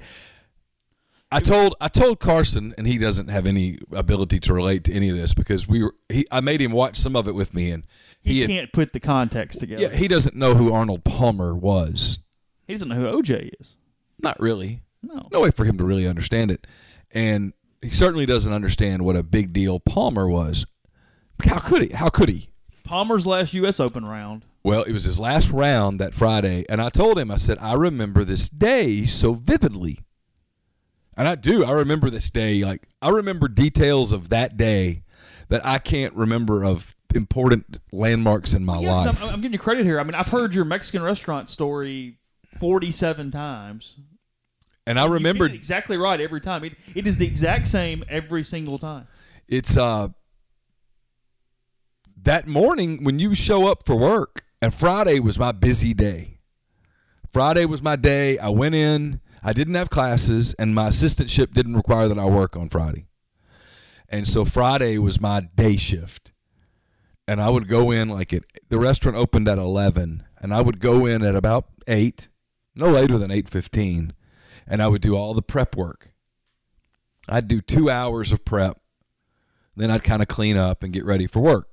I told I told Carson, and he doesn't have any ability to relate to any of this because we were. He, I made him watch some of it with me, and He, he, had, can't put the context together. yeah, he doesn't know who Arnold Palmer was. He doesn't know who O J is. Not really. No. No way for him to really understand it. And he certainly doesn't understand what a big deal Palmer was How could he? How could he? Palmer's last U S Open round. Well, it was his last round that Friday, and I told him, I said, I remember this day so vividly. And I do. I remember this day. Like, I remember details of that day that I can't remember of important landmarks in my yeah, life. I'm, I'm giving you credit here. I mean, I've heard your Mexican restaurant story forty-seven times. And I remember it exactly right every time. It, it is the exact same every single time. It's uh that morning when you show up for work, and Friday was my busy day. Friday was my day. I went in. I didn't have classes, and my assistantship didn't require that I work on Friday. And so Friday was my day shift. And I would go in like it. The restaurant opened at eleven, and I would go in at about eight, no later than eight fifteen, and I would do all the prep work. I'd do two hours of prep. Then I'd kind of clean up and get ready for work.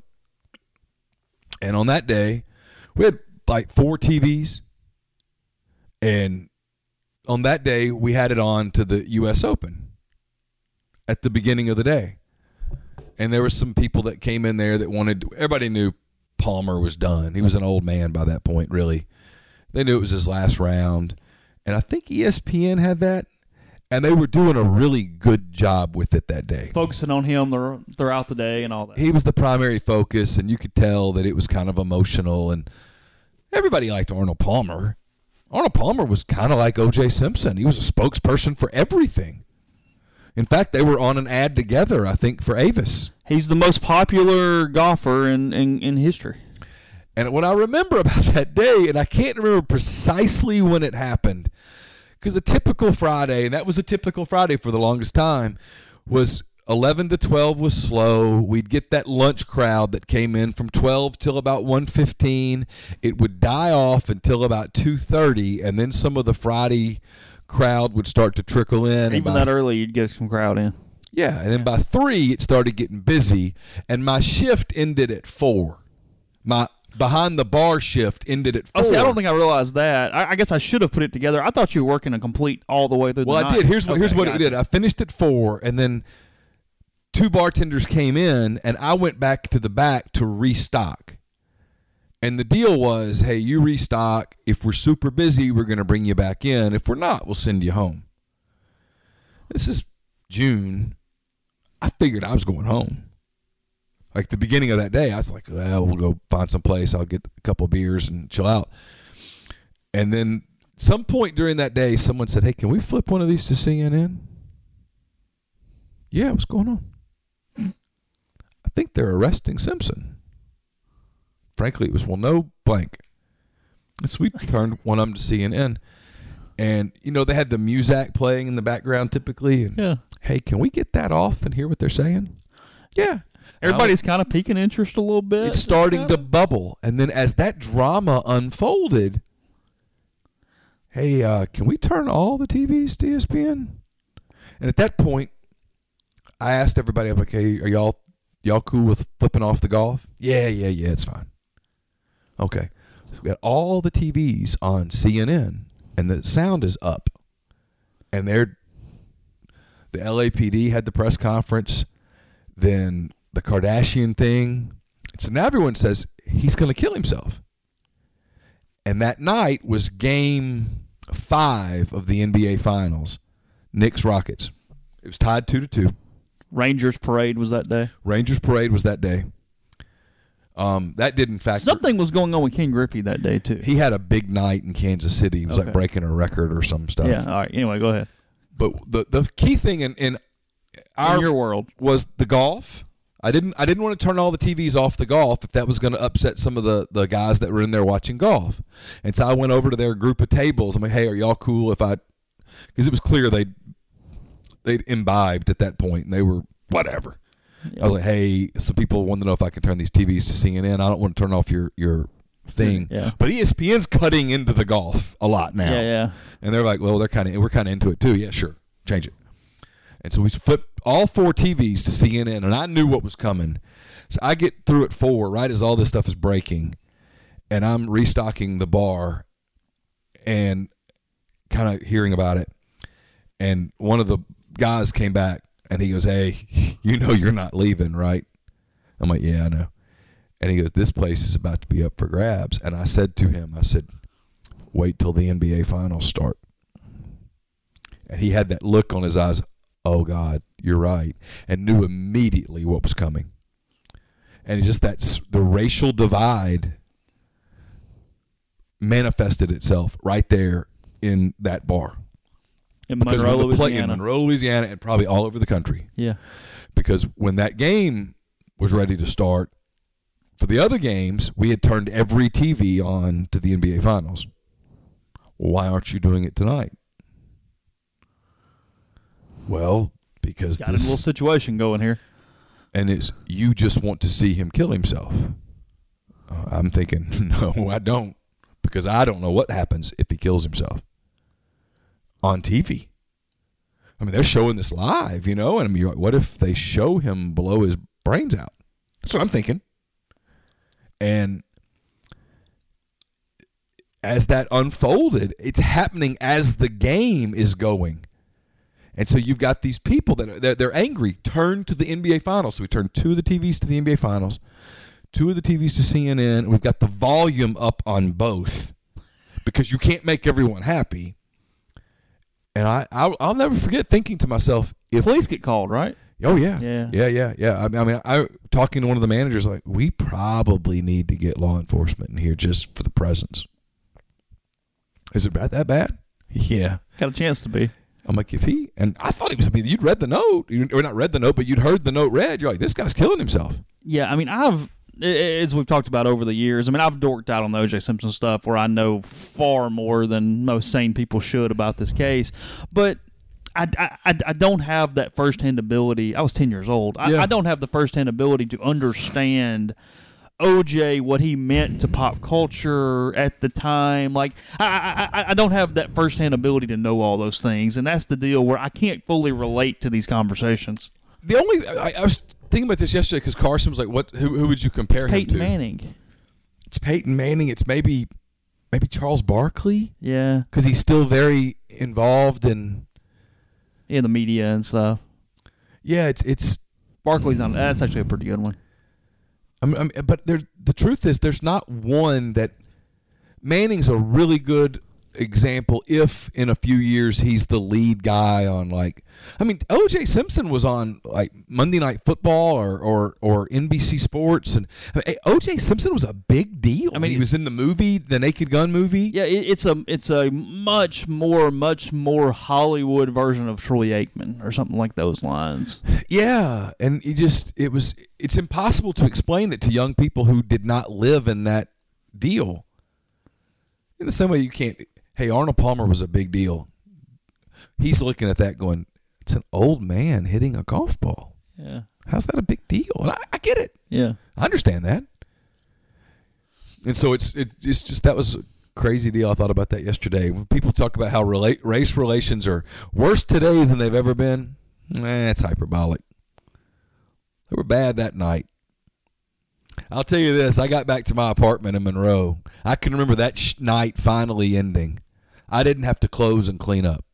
And on that day, we had like four T Vs. And on that day, we had it on to the U S Open at the beginning of the day. And there were some people that came in there that wanted – everybody knew Palmer was done. He was an old man by that point, really. They knew it was his last round. And I think E S P N had that. And they were doing a really good job with it that day. Focusing on him throughout the day and all that. He was the primary focus, and you could tell that it was kind of emotional. And everybody liked Arnold Palmer. Arnold Palmer was kind of like O J Simpson. He was a spokesperson for everything. In fact, they were on an ad together, I think, for Avis. He's the most popular golfer in, in, in history. And what I remember about that day, and I can't remember precisely when it happened, because a typical Friday, and that was a typical Friday for the longest time, was eleven to twelve was slow. We'd get that lunch crowd that came in from twelve till about one fifteen. It would die off until about two thirty, and then some of the Friday crowd would start to trickle in. Even that early, you'd get some crowd in. Yeah, and then by three, it started getting busy, and my shift ended at four. My behind the bar shift ended at four. Oh, see, I don't think I realized that. I, I guess I should have put it together. I thought you were working a complete all the way through the well, night. Well, I did. Here's what, okay, here's what it gotcha. did. I finished at four, and then two bartenders came in, and I went back to the back to restock. And the deal was, hey, you restock. If we're super busy, we're going to bring you back in. If we're not, we'll send you home. This is June. I figured I was going home. Like the beginning of that day, I was like, well, we'll go find some place. I'll get a couple beers and chill out. And then some point during that day, someone said, hey, can we flip one of these to C N N? Yeah, what's going on? I think they're arresting Simpson. Frankly, it was, well, no blank. And so we turned one of them to C N N. And, you know, they had the Muzak playing in the background typically. And, yeah. Hey, can we get that off and hear what they're saying? Yeah. Everybody's kind of piquing interest a little bit. It's starting to bubble. And then as that drama unfolded, hey, uh, can we turn all the T Vs to E S P N? And at that point, I asked everybody, I'm like, hey, are y'all y'all cool with flipping off the golf? Yeah, yeah, yeah, it's fine. Okay. So we got all the T Vs on C N N, and the sound is up. And they're the L A P D had the press conference, then the Kardashian thing. So now everyone says he's going to kill himself. And that night was game five of the N B A Finals, Knicks Rockets. It was tied two to two. Rangers parade was that day. Rangers parade was that day. Um, that did in fact something was going on with Ken Griffey that day too. He had a big night in Kansas City. He was okay. like breaking a record or some stuff. Yeah. All right. Anyway, go ahead. But the the key thing in in our in your world was the golf. I didn't I didn't want to turn all the T Vs off the golf if that was going to upset some of the, the guys that were in there watching golf. And so I went over to their group of tables. I'm like, hey, are y'all cool if I – because it was clear they'd, they'd imbibed at that point, and they were whatever. Yeah. I was like, hey, some people want to know if I can turn these T Vs to C N N. I don't want to turn off your, your thing. Yeah. But E S P N's cutting into the golf a lot now. Yeah, yeah. And they're like, well, they're kind of we're kind of into it too. Yeah, sure. Change it. And so we flipped all four T Vs to C N N, and I knew what was coming. So I get through at four, right as all this stuff is breaking, and I'm restocking the bar and kind of hearing about it. And one of the guys came back, and he goes, hey, you know you're not leaving, right? I'm like, yeah, I know. And he goes, this place is about to be up for grabs. And I said to him, I said, wait till the N B A finals start. And he had that look on his eyes, oh, God, you're right, and knew immediately what was coming. And it's just that the racial divide manifested itself right there in that bar. In because Monroe, when the play, Louisiana. in Monroe, Louisiana, and probably all over the country. Yeah. Because when that game was ready to start, for the other games, we had turned every T V on to the N B A Finals. Why aren't you doing it tonight? Well, because Got this a little situation going here. And it's you just want to see him kill himself. Uh, I'm thinking, no, I don't, because I don't know what happens if he kills himself on T V. I mean, they're showing this live, you know, and I mean, you're like, what if they show him blow his brains out? That's what I'm thinking. And as that unfolded, it's happening as the game is going. And so you've got these people that are they're, they're angry. Turn to the N B A Finals. So we turned two of the T Vs to the N B A Finals, two of the T Vs to C N N. We've got the volume up on both because you can't make everyone happy. And I, I'll, I'll never forget thinking to myself, if Police get called, right? oh yeah, Yeah. yeah, yeah, yeah. I mean, I mean, I talking to one of the managers, like, we probably need to get law enforcement in here just for the presence. Is it about that bad? Yeah. Got a chance to be. I'm like, if he, and I thought he was, I mean, you'd read the note, or not read the note, but you'd heard the note read. You're like, this guy's killing himself. Yeah, I mean, I've, as we've talked about over the years, I mean, I've dorked out on the O J Simpson stuff where I know far more than most sane people should about this case. But I, I, I don't have that firsthand ability. I was ten years old. I, Yeah. I don't have the firsthand ability to understand O J, what he meant to pop culture at the time. Like, I, I, I don't have that firsthand ability to know all those things. And that's the deal where I can't fully relate to these conversations. The only, I, I was thinking about this yesterday because Carson was like, what, who, who would you compare It's him Peyton to? Manning. It's Peyton Manning. It's maybe, maybe Charles Barkley Yeah. because he's still very involved in, In the media and stuff. yeah, it's, it's, Barkley's on. That's actually a pretty good one. I mean, I mean, but there, the truth is, there's not one that Manning's a really good example. If in a few years he's the lead guy on, like, I mean, O J Simpson was on like Monday Night Football or or, or N B C Sports, and I mean, O J Simpson was a big deal. I mean, he was in the movie, the Naked Gun movie. Yeah, it, it's a it's a much more much more Hollywood version of Troy Aikman or something like those lines. Yeah, and he just it was it's impossible to explain it to young people who did not live in that deal. In the same way you can't, hey, Arnold Palmer was a big deal. He's looking at that going, it's an old man hitting a golf ball. Yeah, How's that a big deal? And I, I get it. yeah. I understand that. And so it's it, it's just that was a crazy deal. I thought about that yesterday. When people talk about how rela- race relations are worse today than they've ever been, eh, it's hyperbolic. They were bad that night. I'll tell you this. I got back to my apartment in Monroe. I can remember that sh- night finally ending. I didn't have to close and clean up.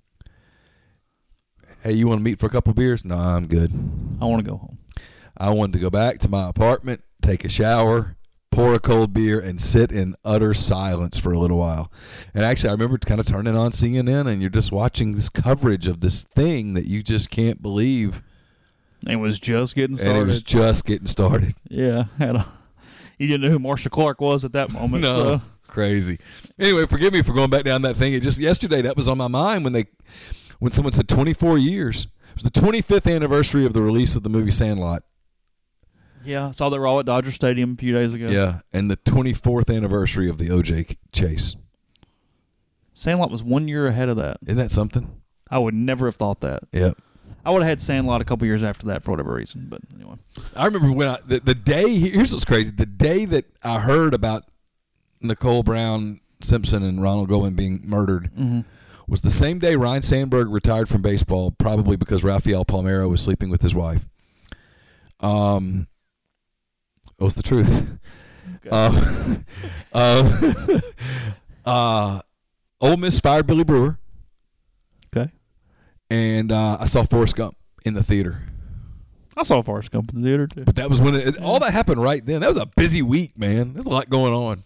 Hey, you want to meet for a couple beers? No, I'm good. I want to go home. I wanted to go back to my apartment, take a shower, pour a cold beer, and sit in utter silence for a little while. And actually, I remember kind of turning on C N N, and you're just watching this coverage of this thing that you just can't believe. It was just getting started. And it was just getting started. yeah, had a, you didn't know who Marsha Clark was at that moment. No, So. crazy. Anyway, forgive me for going back down that thing. It just yesterday that was on my mind when they, when someone said twenty-four years. It was the twenty-fifth anniversary of the release of the movie Sandlot. Yeah, I saw that Raw at Dodger Stadium a few days ago. Yeah, and the twenty-fourth anniversary of the O J chase. Sandlot was one year ahead of that. Isn't that something? I would never have thought that. Yep. I would have had Sandlot a couple years after that for whatever reason. But anyway. I remember when I, the, the day, here's what's crazy. The day that I heard about Nicole Brown Simpson and Ronald Goldman being murdered Mm-hmm. was the same day Ryan Sandberg retired from baseball, probably because Rafael Palmeiro was sleeping with his wife. Um, it was the truth. Okay. Uh, uh, uh, Ole Miss fired Billy Brewer. Okay. And uh, I saw Forrest Gump in the theater. I saw Forrest Gump in the theater too. But that was when it, all that happened right then. That was a busy week, man. There's a lot going on.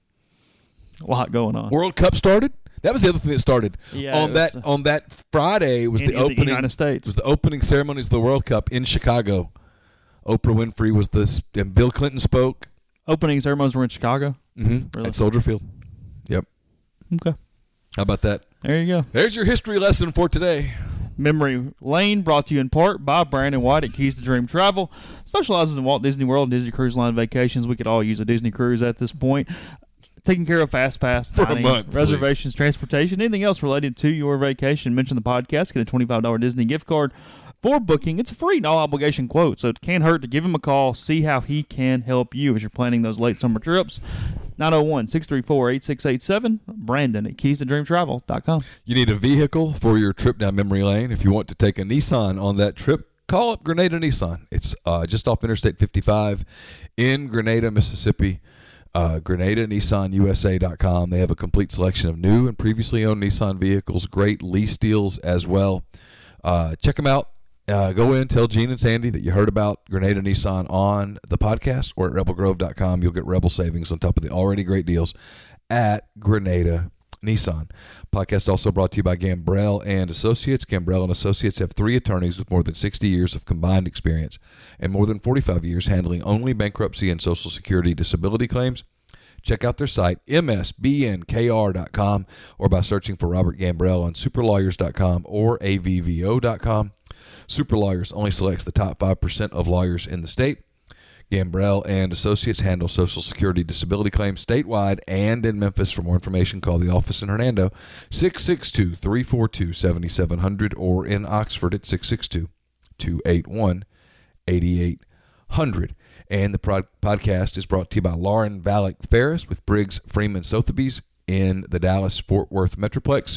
A lot going on. World Cup started. That was the other thing that started Yeah, on it that was, on that Friday was in- the in the opening. United States. Was the opening ceremonies of the World Cup in Chicago. Oprah Winfrey was this, and Bill Clinton spoke. Opening ceremonies were in Chicago. Mm-hmm. Really? At Soldier Field. Yep. Okay. How about that? There you go. There's your history lesson for today. Memory Lane, brought to you in part by Brandon White at Keys to Dream Travel. Specializes in Walt Disney World and Disney Cruise Line vacations. We could all use a Disney cruise at this point. Taking care of Fast Pass, For a dining, month, reservations, transportation, anything else related to your vacation. Mention the podcast. Get a twenty-five dollars Disney gift card for booking. It's a free, no obligation quote, so it can't hurt to give him a call. See how he can help you as you're planning those late summer trips. nine oh one, six three four, eight six eight seven. Brandon at keys to dream travel dot com. You need a vehicle for your trip down memory lane. If you want to take a Nissan on that trip, call up Grenada Nissan. It's uh, just off Interstate fifty-five in Grenada, Mississippi. Uh, Grenada Nissan U S A dot com. They have a complete selection of new and previously owned Nissan vehicles. Great lease deals as well. Uh, check them out. Uh, go in, tell Gene and Sandy that you heard about Grenada Nissan on the podcast or at rebel grove dot com. You'll get Rebel savings on top of the already great deals at Grenada Nissan. Podcast also brought to you by Gambrell and Associates. Gambrell and Associates have three attorneys with more than sixty years of combined experience and more than forty-five years handling only bankruptcy and Social Security disability claims. Check out their site, m s b n k r dot com, or by searching for Robert Gambrell on super lawyers dot com or a v v o dot com. Super Lawyers only selects the top five percent of lawyers in the state. Gambrell and Associates handle Social Security disability claims statewide and in Memphis. For more information, call the office in Hernando, six six two, three four two, seven seven zero zero, or in Oxford at six six two, two eight one, eight eight zero zero. And the prod- podcast is brought to you by Lauren Valek Ferris with Briggs Freeman Sotheby's in the Dallas-Fort Worth Metroplex.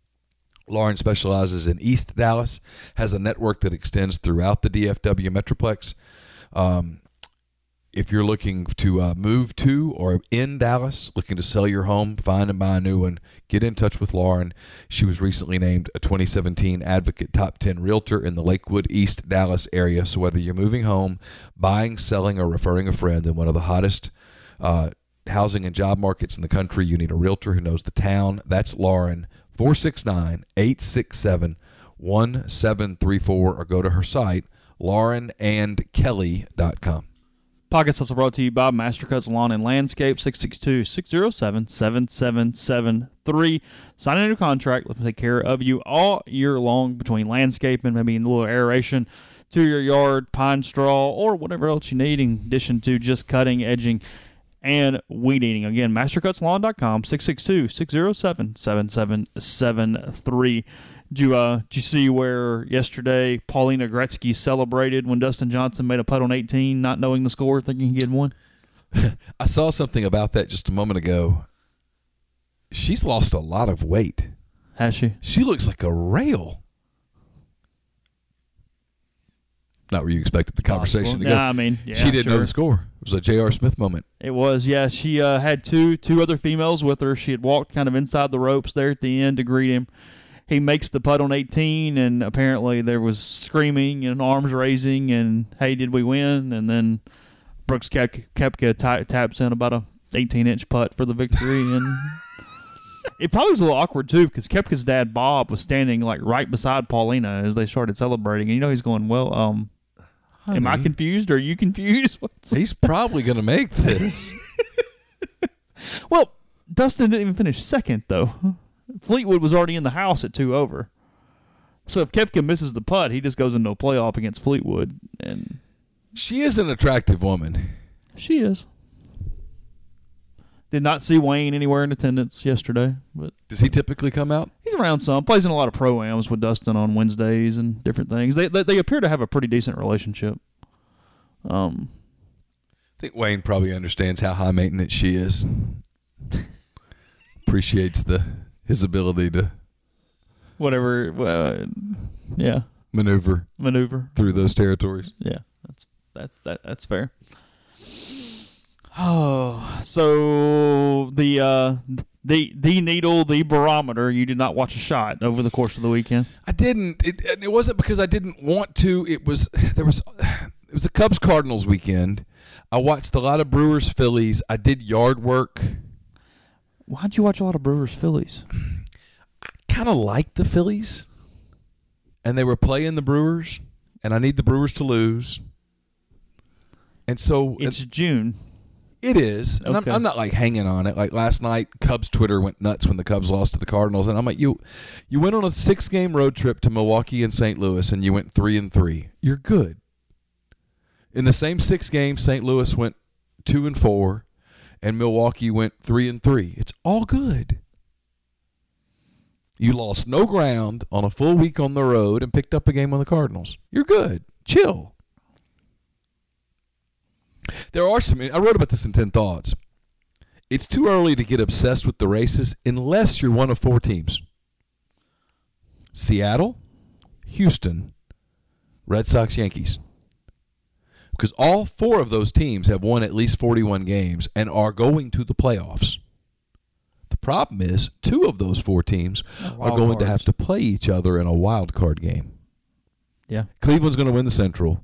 Lauren specializes in East Dallas, has a network that extends throughout the D F W Metroplex. Um, if you're looking to uh, move to or in Dallas, looking to sell your home, find and buy a new one, get in touch with Lauren. She was recently named a twenty seventeen Advocate Top ten Realtor in the Lakewood, East Dallas area. So whether you're moving home, buying, selling, or referring a friend in one of the hottest uh, housing and job markets in the country, you need a realtor who knows the town. That's Lauren. four six nine, eight six seven, one seven three four, or go to her site, lauren and kelly dot com. Pockets also brought to you by Mastercuts Lawn and Landscape, six six two, six zero seven, seven seven seven three. Sign a new contract. Let them take care of you all year long between landscaping, maybe a little aeration to your yard, pine straw, or whatever else you need, in addition to just cutting, edging, and weed eating. Again, mastercuts lawn dot com, six six two, six zero seven, seven seven seven three. Did you, uh, did you see where yesterday Paulina Gretzky celebrated when Dustin Johnson made a putt on eighteen, not knowing the score, thinking he had won? I saw something about that just a moment ago. She's lost a lot of weight. Has she? She looks like a rail. Not where you expected the conversation Possible. to go. Yeah, I mean, yeah, she didn't sure. know the score. It was a J R. Smith moment. It was, yeah. She uh, had two two other females with her. She had walked kind of inside the ropes there at the end to greet him. He makes the putt on eighteen, and apparently there was screaming and arms raising and, hey, did we win? And then Brooks Kep- Koepka t- taps in about a eighteen-inch putt for the victory. And it probably was a little awkward, too, because Koepka's dad, Bob, was standing like right beside Paulina as they started celebrating. And, you know, he's going, well, um, Honey, am I confused? Or are you confused? What's he's probably going to make this. Well, Dustin didn't even finish second, though. Fleetwood was already in the house at two over. So if Koepka misses the putt, he just goes into a playoff against Fleetwood. And She is an attractive woman. she is. Did not see Wayne anywhere in attendance yesterday, but Does he typically come out? he's around some. Plays in a lot of pro-ams with Dustin on Wednesdays and different things. They they, they appear to have a pretty decent relationship. Um, I think Wayne probably understands how high maintenance she is. Appreciates the his ability to whatever. Uh, yeah, maneuver maneuver. through those territories. Yeah, that's that, that that's fair. Oh, so the uh, the the needle, the barometer. You did not watch a shot over the course of the weekend. I didn't. It, and it wasn't because I didn't want to. It was there was it was a Cubs Cardinals weekend. I watched a lot of Brewers Phillies. I did yard work. Why'd you watch a lot of Brewers Phillies? I kind of liked the Phillies, and they were playing the Brewers, and I need the Brewers to lose. And so It's June. It is. And Okay. I'm, I'm not like hanging on it. Like last night, Cubs Twitter went nuts when the Cubs lost to the Cardinals. And I'm like, you you went on a six game road trip to Milwaukee and Saint Louis and you went three and three. You're good. In the same six games, Saint Louis went two and four and Milwaukee went three and three. It's all good. You lost no ground on a full week on the road and picked up a game on the Cardinals. You're good. Chill. There are some, I wrote about this in ten Thoughts. It's too early to get obsessed with the races unless you're one of four teams. Seattle, Houston, Red Sox, Yankees. Because all four of those teams have won at least forty-one games and are going to the playoffs. The problem is two of those four teams are going cards. to have to play each other in a wild card game. Yeah. Cleveland's going to win the Central.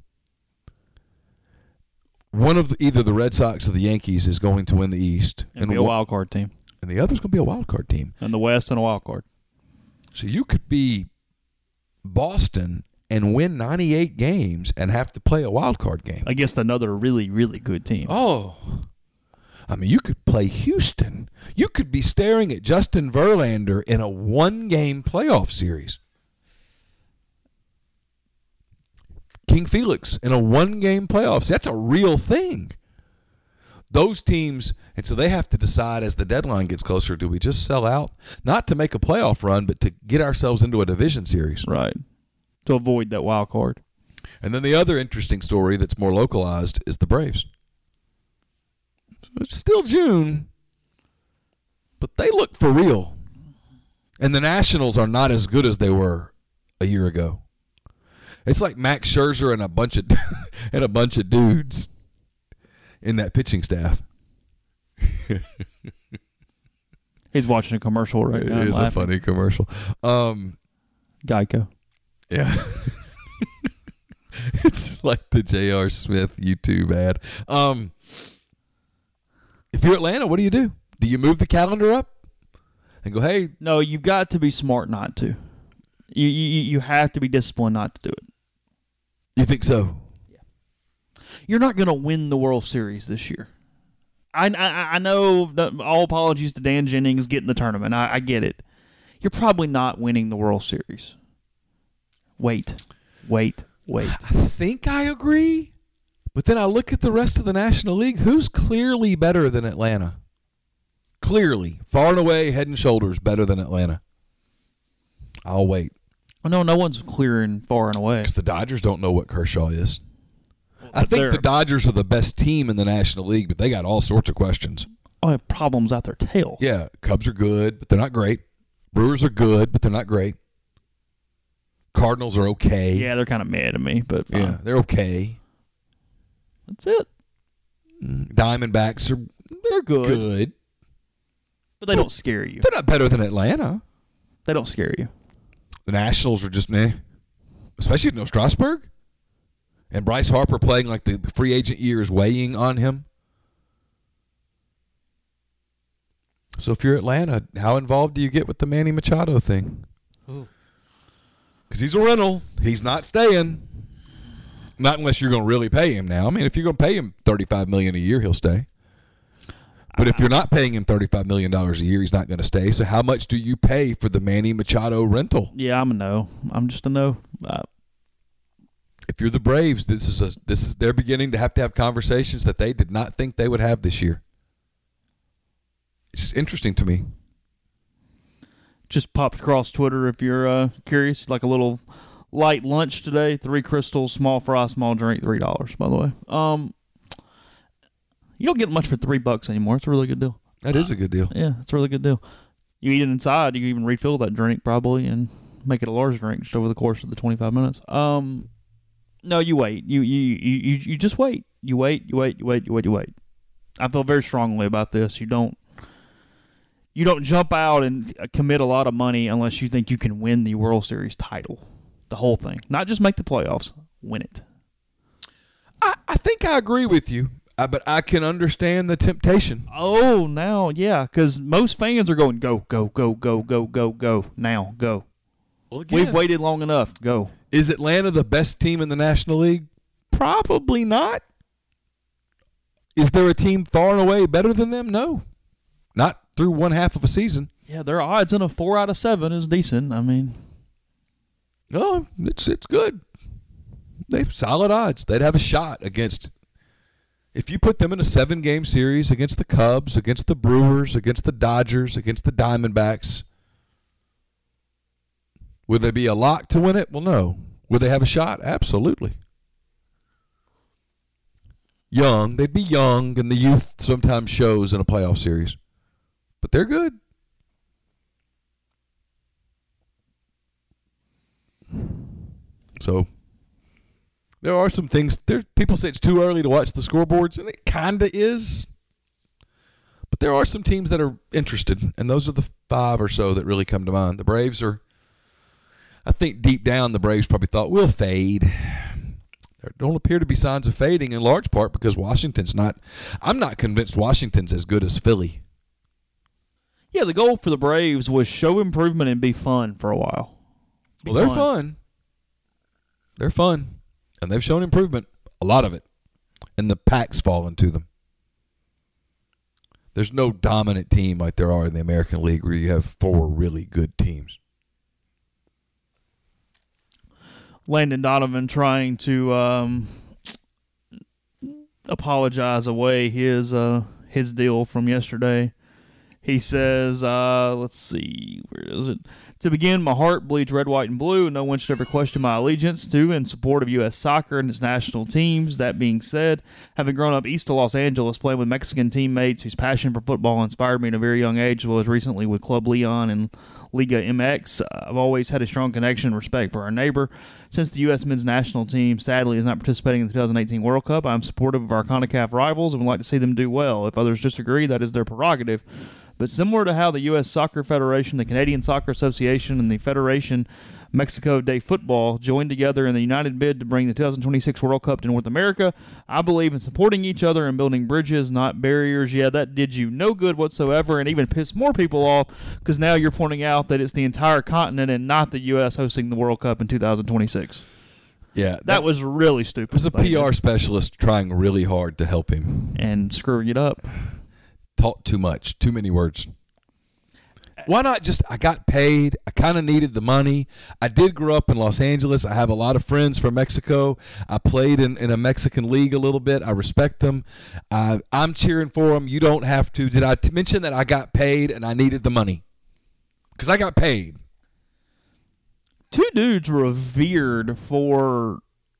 One of the, either the Red Sox or the Yankees is going to win the East, And be a one- wild card team. and the other's going to be a wild card team. And the West and a wild card. So you could be Boston and win ninety-eight games and have to play a wild card game. Against another really, really good team. Oh, I mean, you could play Houston. You could be staring at Justin Verlander in a one-game playoff series. King Felix in a one-game playoffs. That's a real thing. Those teams, and so they have to decide as the deadline gets closer, do we just sell out? Not to make a playoff run, but to get ourselves into a division series. Right. To avoid that wild card. And then the other interesting story that's more localized is the Braves. It's still June, but they look for real. And the Nationals are not as good as they were a year ago. It's like Max Scherzer and a bunch of and a bunch of dudes in that pitching staff. He's watching a commercial right It now. is a laughing. funny commercial. Um, Geico. yeah. It's like the J R. Smith YouTube ad. Um, if you're Atlanta, what do you do? Do you move the calendar up and go, hey, No, you've got to be smart not to. You you you have to be disciplined not to do it. you think so? You're not going to win the World Series this year. I, I, I know, that all apologies to Dan Jennings getting the tournament. I, I get it. You're probably not winning the World Series. Wait, wait, wait. I think I agree. But then I look at the rest of the National League. Who's clearly better than Atlanta? Clearly, far and away, head and shoulders better than Atlanta. I'll wait. Well, no, no one's clearing far and away. Because the Dodgers don't know what Kershaw is. I think they're- the Dodgers are the best team in the National League, but they got all sorts of questions. I have problems out their tail. Yeah, Cubs are good, but they're not great. Brewers are good, but they're not great. Cardinals are okay. Yeah, they're kind of mad at me, but fine. Yeah, they're okay. That's it. Diamondbacks are They're good, good. but they don't scare you. They're not better than Atlanta. They don't scare you. The Nationals are just meh. Especially if no Strasburg. And Bryce Harper playing like the free agent year is weighing on him. So if you're Atlanta, how involved do you get with the Manny Machado thing? Because he's a rental. He's not staying. Not unless you're going to really pay him now. I mean, if you're going to pay him thirty-five million dollars a year, he'll stay. But if you're not paying him thirty-five million dollars a year, he's not going to stay. So how much do you pay for the Manny Machado rental? Yeah, I'm a no. I'm just a no. Uh, If you're the Braves, this is a this is they're beginning to have to have conversations that they did not think they would have this year. It's interesting to me. just popped across Twitter if you're uh, curious. Like a little light lunch today. Three crystals, small fry, small drink, three dollars. By the way, um, you don't get much for three bucks anymore. It's a really good deal. That is a good deal. Yeah, it's a really good deal. You eat it inside. You can even refill that drink probably and make it a large drink just over the course of the twenty-five minutes. Um, no, you wait. You you you you just wait. You wait. You wait. You wait. You wait. You wait. I feel very strongly about this. You don't. you don't jump out and commit a lot of money unless you think you can win the World Series title. The whole thing. Not just make the playoffs, win it. I, I think I agree with you, uh, but I can understand the temptation. Oh, now, yeah, because most fans are going, go, go, go, go, go, go, go, now, go. Well, again, We've waited long enough. Go. Is Atlanta the best team in the National League? Probably not. Is there a team far and away better than them? No. Not through one half of a season. Yeah, their odds in a four out of seven is decent. I mean, no, it's it's good. They have solid odds. They'd have a shot against. If you put them in a seven-game series against the Cubs, against the Brewers, against the Dodgers, against the Diamondbacks, would they be a lock to win it? Well, no. Would they have a shot? Absolutely. Young. They'd be young, and the youth sometimes shows in a playoff series. But they're good. So there are some things. There, people say it's too early to watch the scoreboards, and it kind of is. But there are some teams that are interested, and those are the five or so that really come to mind. The Braves are, I think deep down the Braves probably thought, we'll fade. There don't appear to be signs of fading in large part because Washington's not, I'm not convinced Washington's as good as Philly. yeah, the goal for the Braves was show improvement and be fun for a while. Be Well, they're fun. They're fun. And they've shown improvement, a lot of it. And the pack's fallen to them. There's no dominant team like there are in the American League where you have four really good teams. Landon Donovan trying to um, apologize away his uh, his deal from yesterday. He says, uh, let's see, where is it? To begin, my heart bleeds red, white, and blue. No one should ever question my allegiance to and support of U S soccer and its national teams. That being said, having grown up east of Los Angeles, playing with Mexican teammates whose passion for football inspired me at a very young age, as well as recently with Club Leon and Liga M X, I've always had a strong connection and respect for our neighbor. Since the U S men's national team sadly is not participating in the twenty eighteen World Cup, I'm supportive of our CONCACAF rivals and would like to see them do well. If others disagree, that is their prerogative. But similar to how the U S Soccer Federation, the Canadian Soccer Association, and the Federation Mexico de Football joined together in the united bid to bring the twenty twenty-six World Cup to North America, I believe in supporting each other and building bridges, not barriers. Yeah, that did you no good whatsoever and even pissed more people off because now you're pointing out that it's the entire continent and not the U S hosting the World Cup in two thousand twenty-six. Yeah. That, that was really stupid. was a P R specialist trying really hard to help him. And screwing it up. Talked too much, too many words. Why not just, I got paid, I kind of needed the money. I did grow up in Los Angeles. I have a lot of friends from Mexico. I played in, in a Mexican league a little bit. I respect them. Uh, I'm cheering for them. You don't have to. Did I t- mention that I got paid and I needed the money? Because I got paid. Two dudes revered for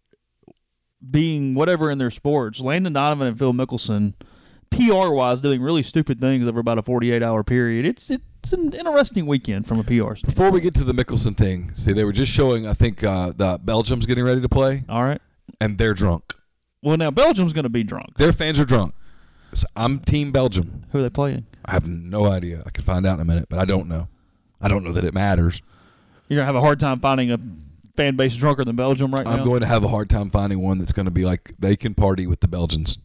being whatever in their sports. Landon Donovan and Phil Mickelson, P R-wise, doing really stupid things over about a forty-eight hour period. It's it's an interesting weekend from a P R standpoint. Before we get to the Mickelson thing, see, they were just showing, I think, uh, the Belgium's getting ready to play. All right. And they're drunk. Well, now Belgium's going to be drunk. Their fans are drunk. So I'm Team Belgium. Who are they playing? I have no idea. I can find out in a minute, but I don't know. I don't know that it matters. You're going to have a hard time finding a fan base drunker than Belgium right now? I'm going to have a hard time finding one that's going to be like they can party with the Belgians.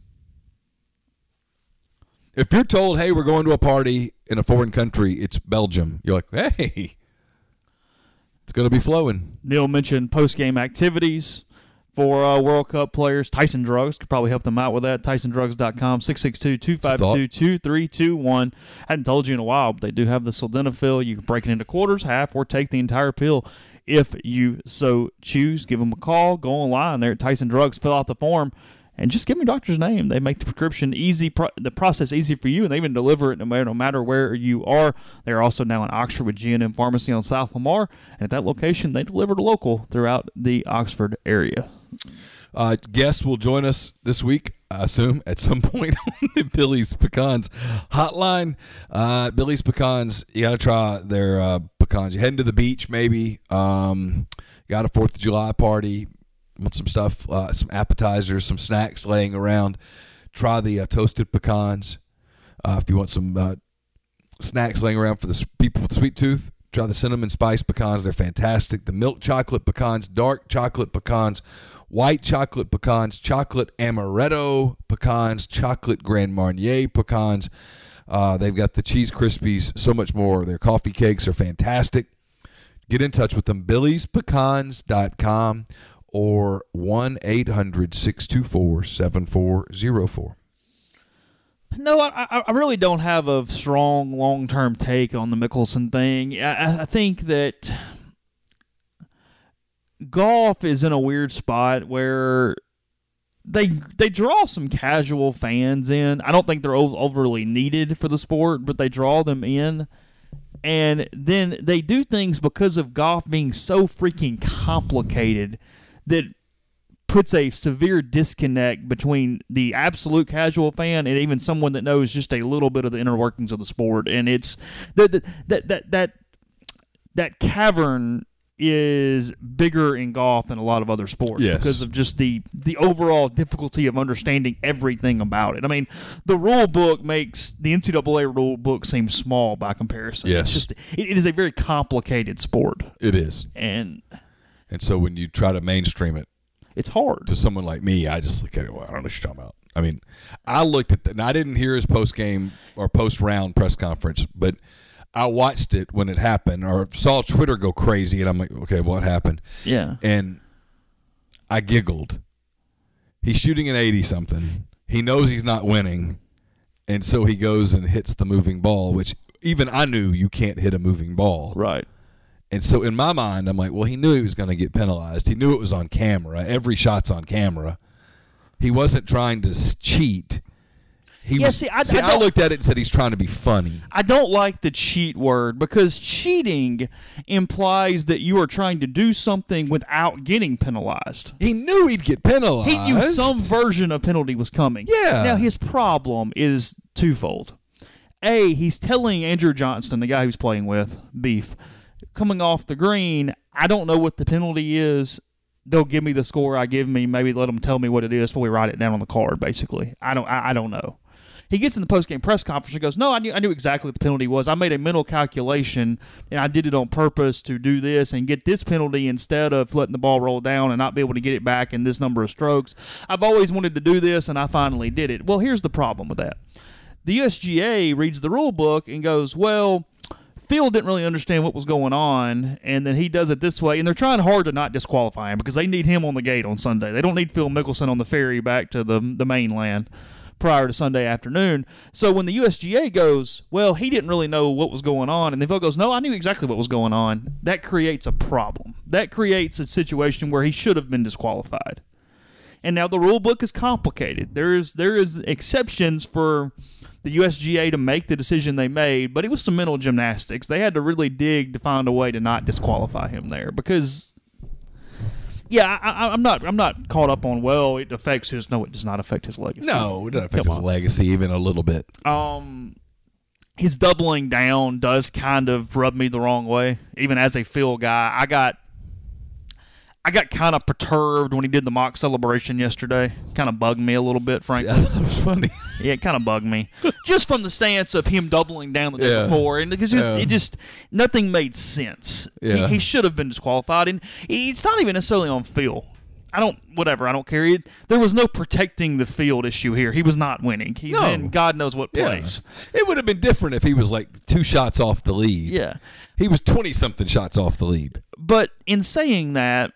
If you're told, hey, we're going to a party in a foreign country, it's Belgium. You're like, hey, it's going to be flowing. Neil mentioned post-game activities for uh, World Cup players. Tyson Drugs could probably help them out with that. Tyson Drugs dot com, six six two, two five two, two three two one. Hadn't told you in a while, but they do have the sildenafil. You can break it into quarters, half, or take the entire pill if you so choose. Give them a call. Go online there at Tyson Drugs. Fill out the form. And just give me doctor's name. They make the prescription easy, pro- the process easy for you, and they even deliver it no matter, no matter where you are. They're also now in Oxford with G and M Pharmacy on South Lamar. And at that location, they deliver to local throughout the Oxford area. Uh, guests will join us this week, I assume, at some point on the Billy's Pecans hotline. Uh, Billy's Pecans, you got to try their uh, pecans. You're heading to the beach, maybe. Um, got a fourth of July party. Want some stuff, uh, some appetizers, some snacks laying around. Try the uh, toasted pecans. Uh, if you want some uh, snacks laying around for the s- people with sweet tooth. Try the cinnamon spice pecans. They're fantastic. The milk chocolate pecans, dark chocolate pecans, white chocolate pecans, chocolate amaretto pecans, chocolate Grand Marnier pecans. Uh, they've got the Cheese Krispies, so much more. Their coffee cakes are fantastic. Get in touch with them, billies pecans dot com or one eight hundred six two four seven four zero four. No, I, I really don't have a strong long-term take on the Mickelson thing. I, I think that golf is in a weird spot where they they draw some casual fans in. I don't think they're overly needed for the sport, but they draw them in. And then they do things because of golf being so freaking complicated that puts a severe disconnect between the absolute casual fan and even someone that knows just a little bit of the inner workings of the sport. And it's that that that that that cavern is bigger in golf than a lot of other sports Yes. because of just the the overall difficulty of understanding everything about it. I mean, the rule book makes the N C double A rule book seem small by comparison. Yes. It's just it, it is a very complicated sport, It is. and And so when you try to mainstream it it's hard. to someone like me, I just look at it, well, I don't know what you're talking about. I mean, I looked at that, and I didn't hear his post-game or post-round press conference, but I watched it when it happened or saw Twitter go crazy, and I'm like, okay, what happened? Yeah. And I giggled. He's shooting an eighty-something. He knows he's not winning, and so he goes and hits the moving ball, which even I knew you can't hit a moving ball. Right. And so in my mind, I'm like, well, he knew he was going to get penalized. He knew it was on camera. Every shot's on camera. He wasn't trying to s- cheat. He Yeah, was, see, I- see, I I don't- looked at it and said he's trying to be funny. I don't like the cheat word because cheating implies that you are trying to do something without getting penalized. He knew he'd get penalized. He knew some version of penalty was coming. Yeah. Now, his problem is twofold. A, he's telling Andrew Johnston, the guy he was playing with, Beef, coming off the green, I don't know what the penalty is. They'll give me the score I give me. Maybe let them tell me what it is before we write it down on the card, basically. I don't I, I don't know. He gets in the post-game press conference and goes, no, I knew, I knew exactly what the penalty was. I made a mental calculation, and I did it on purpose to do this and get this penalty instead of letting the ball roll down and not be able to get it back in this number of strokes. I've always wanted to do this, and I finally did it. Well, here's the problem with that. The U S G A reads the rule book and goes, well, Phil didn't really understand what was going on, and then he does it this way, and they're trying hard to not disqualify him because they need him on the gate on Sunday. They don't need Phil Mickelson on the ferry back to the the mainland prior to Sunday afternoon. So when the U S G A goes, well, he didn't really know what was going on, and then Phil goes, no, I knew exactly what was going on, that creates a problem. That creates a situation where he should have been disqualified. And now the rule book is complicated. There is there is exceptions for the U S G A to make the decision they made, but it was some mental gymnastics. They had to really dig to find a way to not disqualify him there because, yeah, I, I, I'm not I'm not caught up on, well, it affects his, no, it does not affect his legacy. No, it doesn't affect Come his on. legacy even a little bit. Um, his doubling down does kind of rub me the wrong way. Even as a Phil guy, I got I got kind of perturbed when he did the mock celebration yesterday. Kind of bugged me a little bit, frankly. I thought it was funny. Yeah, it kind of bugged me. Just from the stance of him doubling down the day Yeah. before. And because just, Yeah. it just, nothing made sense. Yeah. He, he should have been disqualified. And it's not even necessarily on Phil. I don't, whatever, I don't care. It, there was no protecting the field issue here. He was not winning. He's No. in God knows what Yeah. place. It would have been different if he was like two shots off the lead. Yeah. He was twenty-something shots off the lead. But in saying that,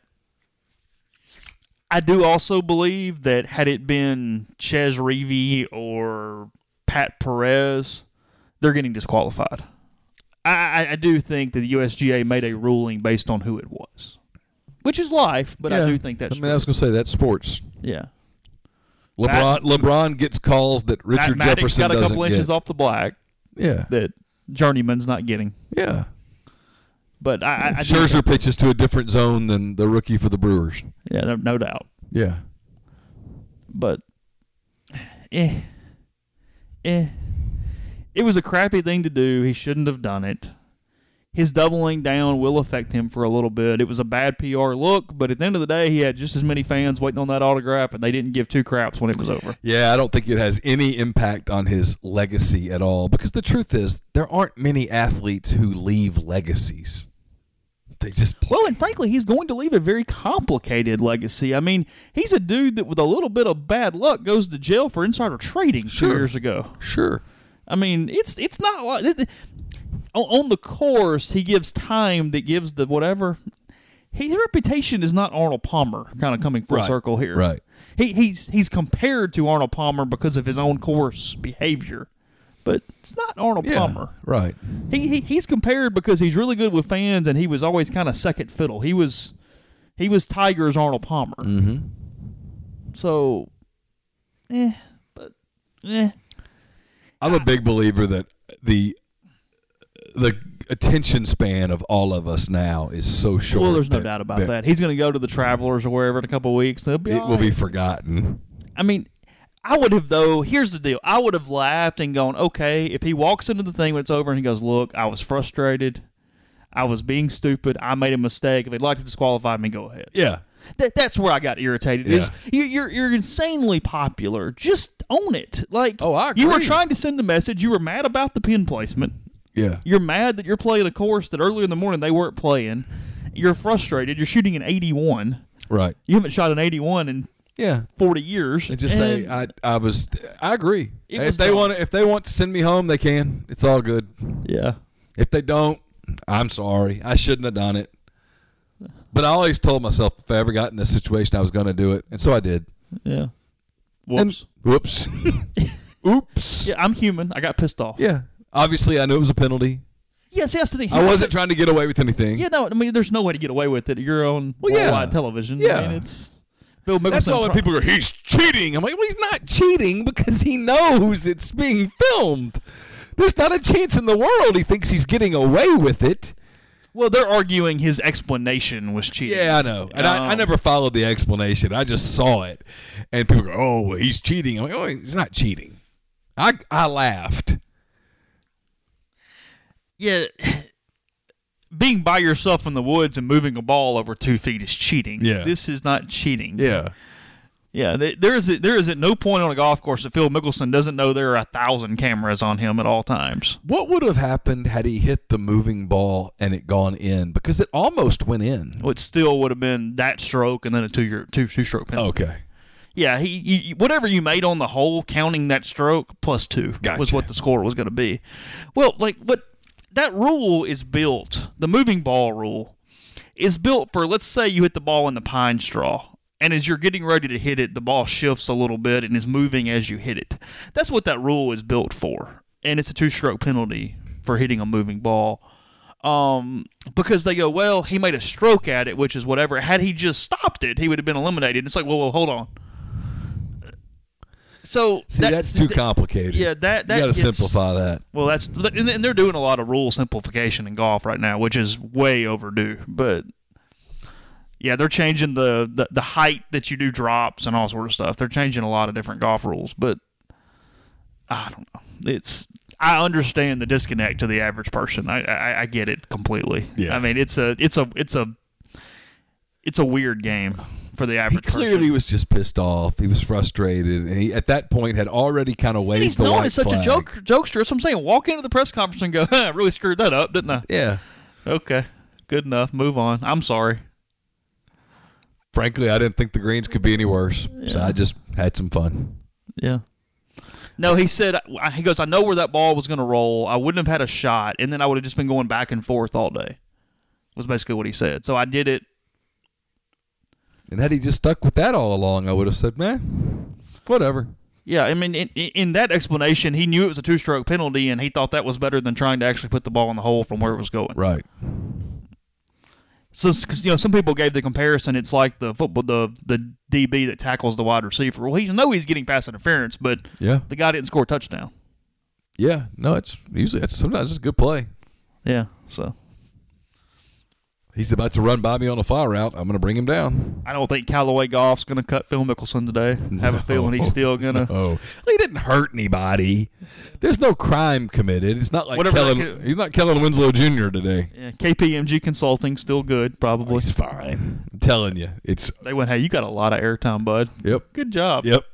I do also believe that had it been Ches Reavie or Pat Perez, they're getting disqualified. I, I, I do think that the U S G A made a ruling based on who it was, which is life, but I Yeah. do think that's I mean, I was true. going to say that's sports. Yeah. LeBron Matt- LeBron gets calls that Richard Matt, Maddox Jefferson got a doesn't couple get. inches off the black Yeah, that Journeyman's not getting. yeah. But I, I, I do Scherzer think- pitches to a different zone than the rookie for the Brewers. yeah, no, no doubt. Yeah, But, eh, eh. It was a crappy thing to do. He shouldn't have done it. his doubling down will affect him for a little bit. It was a bad P R look, but at the end of the day, he had just as many fans waiting on that autograph, and they didn't give two craps when it was over. Yeah, I don't think it has any impact on his legacy at all, because the truth is there aren't many athletes who leave legacies. They just play. Well, and frankly, he's going to leave a very complicated legacy. I mean, he's a dude that with a little bit of bad luck goes to jail for insider trading Sure. two years ago. Sure. I mean, it's it's not like it, on, on the course. He gives time that gives the whatever. His reputation is not Arnold Palmer. Kind of coming full Right. circle here. Right. He he's he's compared to Arnold Palmer because of his own course behavior, but it's not Arnold Yeah. Palmer. Right. He, he he's compared because he's really good with fans, and he was always kind of second fiddle. He was he was Tiger's Arnold Palmer. Mm-hmm. So, eh, but eh. I'm a big believer that the the attention span of all of us now is so short. Well, there's no that- doubt about that. He's going to go to the Travelers or wherever in a couple of weeks. They'll be It all will be right. forgotten. I mean, I would have, though, here's the deal. I would have laughed and gone, okay, if he walks into the thing when it's over and he goes, look, I was frustrated. I was being stupid. I made a mistake. If they'd like to disqualify me, go ahead. Yeah. That, that's where I got irritated. Is you, you're you're insanely popular. Just own it. Like Oh, I you were agree. trying to send a message. You were mad about the pin placement. Yeah. You're mad that you're playing a course that earlier in the morning they weren't playing. You're frustrated. You're shooting an eighty-one. Right. You haven't shot an eighty-one in Yeah. forty years. And just say And I I was I agree. It If was they dumb. want if they want to send me home, they can. It's all good. yeah. If they don't, I'm sorry. I shouldn't have done it. But I always told myself if I ever got in this situation, I was going to do it, and so I did. Yeah. And- Whoops. whoops. Oops. Yeah, I'm human. I got pissed off. Yeah. Obviously, I knew it was a penalty. Yes, that's the thing. I wasn't trying to get away with anything. Yeah, no. I mean, there's no way to get away with it. You're on Well, yeah. worldwide television. Yeah. I mean, it's Bill Mickelson. That's all when pro- people go, he's cheating. I'm like, well, he's not cheating because he knows it's being filmed. There's not a chance in the world he thinks he's getting away with it. Well, they're arguing his explanation was cheating. Yeah, I know. And I, I Um, never followed the explanation. I just saw it. And people go, oh, well, he's cheating. I'm like, oh, he's not cheating. I, I laughed. Yeah. Being by yourself in the woods and moving a ball over two feet is cheating. Yeah. This is not cheating. Yeah. Yeah. th- There is, a, there is at no point on a golf course that Phil Mickelson doesn't know there are a thousand cameras on him at all times. What would have happened had he hit the moving ball and it gone in? Because it almost went in. It still would have been that stroke and then a two year two two stroke penalty. Okay. Yeah, he you, whatever you made on the hole, counting that stroke plus two was Gotcha. what the score was going to be. Well, like what that rule is built, the moving ball rule is built for. Let's say you hit the ball in the pine straw, and as you're getting ready to hit it, the ball shifts a little bit and is moving as you hit it. That's what that rule is built for, and it's a two-stroke penalty for hitting a moving ball. Um, because they go, well, he made a stroke at it, which is whatever. Had he just stopped it, he would have been eliminated. It's like, well, well, hold on. So See, that- that's too th- complicated. Yeah, that that you got to gets- simplify that. Well, that's and and they're doing a lot of rule simplification in golf right now, which is way overdue. But yeah, they're changing the, the, the height that you do drops and all sort of stuff. They're changing a lot of different golf rules, but I don't know. It's I understand the disconnect to the average person. I I, I get it completely. Yeah. I mean, it's a it's a it's a it's a weird game for the He average clearly person. was just pissed off. He was frustrated, and he at that point had already kind of And waved he's the known white as such flag. a joke, jokester. That's what I'm saying. Walk into the press conference and go, huh, I really screwed that up, didn't I? Yeah. Okay, good enough. Move on. I'm sorry. Frankly, I didn't think the greens could be any worse, so Yeah. I just had some fun. Yeah. No, he said, he goes, I know where that ball was going to roll. I wouldn't have had a shot, and then I would have just been going back and forth all day, was basically what he said. So I did it. And had he just stuck with that all along, I would have said, man, whatever. Yeah, I mean, in, in that explanation, he knew it was a two-stroke penalty, and he thought that was better than trying to actually put the ball in the hole from where it was going. Right. So, because you know, some people gave the comparison. It's like the football, the the D B that tackles the wide receiver. Well, he know he's getting pass interference, but Yeah. the guy didn't score a touchdown. Yeah. No, it's usually, it's sometimes it's a good play. Yeah, so He's about to run by me on a fly route. I'm going to bring him down. I don't think Callaway Golf's going to cut Phil Mickelson today. I have a feeling he's still going to. Oh, he didn't hurt anybody. There's no crime committed. It's not like Whatever Kellen. that could- He's not Kellen Winslow Junior today. Yeah, K P M G Consulting still good, probably. He's fine. I'm telling you, it's. They went, hey, you got a lot of airtime, bud. Yep. Good job. Yep.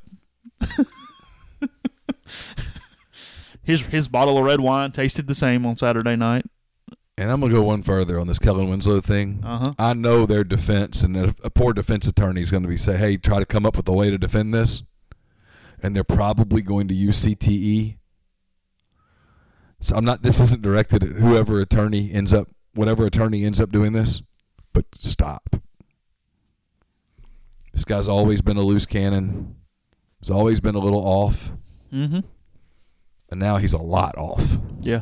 His his bottle of red wine tasted the same on Saturday night. And I'm going to go one further on this Kellen Winslow thing. Uh-huh. I know their defense, and a, a poor defense attorney is going to be say, hey, try to come up with a way to defend this. And they're probably going to use C T E. So I'm not, this isn't directed at whoever attorney ends up, whatever attorney ends up doing this, but stop. This guy's always been a loose cannon. He's always been a little off. Mm-hmm. And now he's a lot off. Yeah.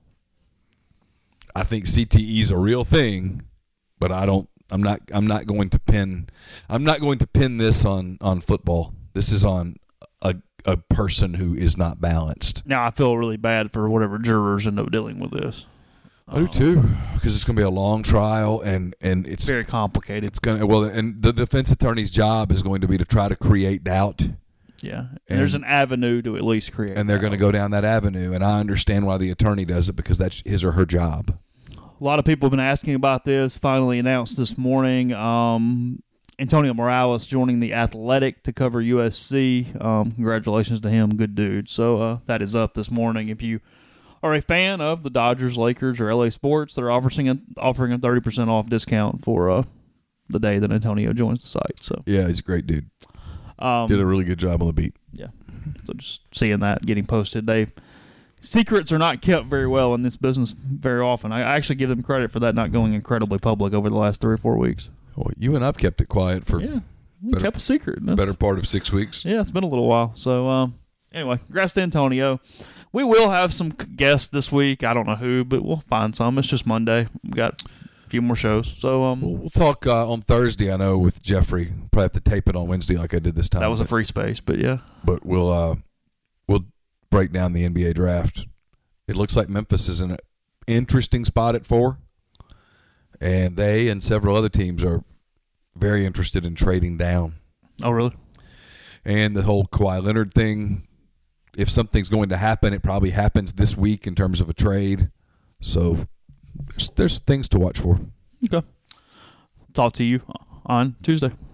I think C T E is a real thing, but I don't. I'm not. I'm not going to pin. I'm not going to pin this on, on football. This is on a a person who is not balanced. Now I feel really bad for whatever jurors end up dealing with this. I do too, because it's going to be a long trial, and, and it's Very complicated. It's going to well, and the defense attorney's job is going to be to try to create doubt. Yeah. And, And- there's an avenue to at least create. And they're going to go down that avenue, and I understand why the attorney does it, because that's his or her job. A lot of people have been asking about this. Finally announced this morning. Um, Antonio Morales joining the Athletic to cover U S C. Um, congratulations to him. Good dude. So uh, that is up this morning. If you are a fan of the Dodgers, Lakers, or L A Sports, they're offering a, offering a thirty percent off discount for uh, the day that Antonio joins the site. So Yeah, he's a great dude. um, Did a really good job on the beat. Yeah. So just seeing that getting posted. They secrets are not kept very well in this business very often. I actually give them credit for that not going incredibly public over the last three or four weeks. Well, you and I've kept it quiet for Yeah. We Better- kept a secret. That's- better part of six weeks. Yeah, it's been a little while. So um, anyway, congrats to Antonio. We will have some guests this week. I don't know who, but we'll find some. It's just Monday. We've got a few more shows. So um, We'll, we'll talk uh, on Thursday, I know, with Jeffrey. Probably have to tape it on Wednesday like I did this time. that was a but, free space, but yeah. but we'll uh, we'll break down the N B A draft. It looks like Memphis is in an interesting spot at four, and they and several other teams are very interested in trading down. Oh, really? And the whole Kawhi Leonard thing, if something's going to happen, it probably happens this week in terms of a trade. So there's, there's things to watch for. Okay. Talk to you on Tuesday.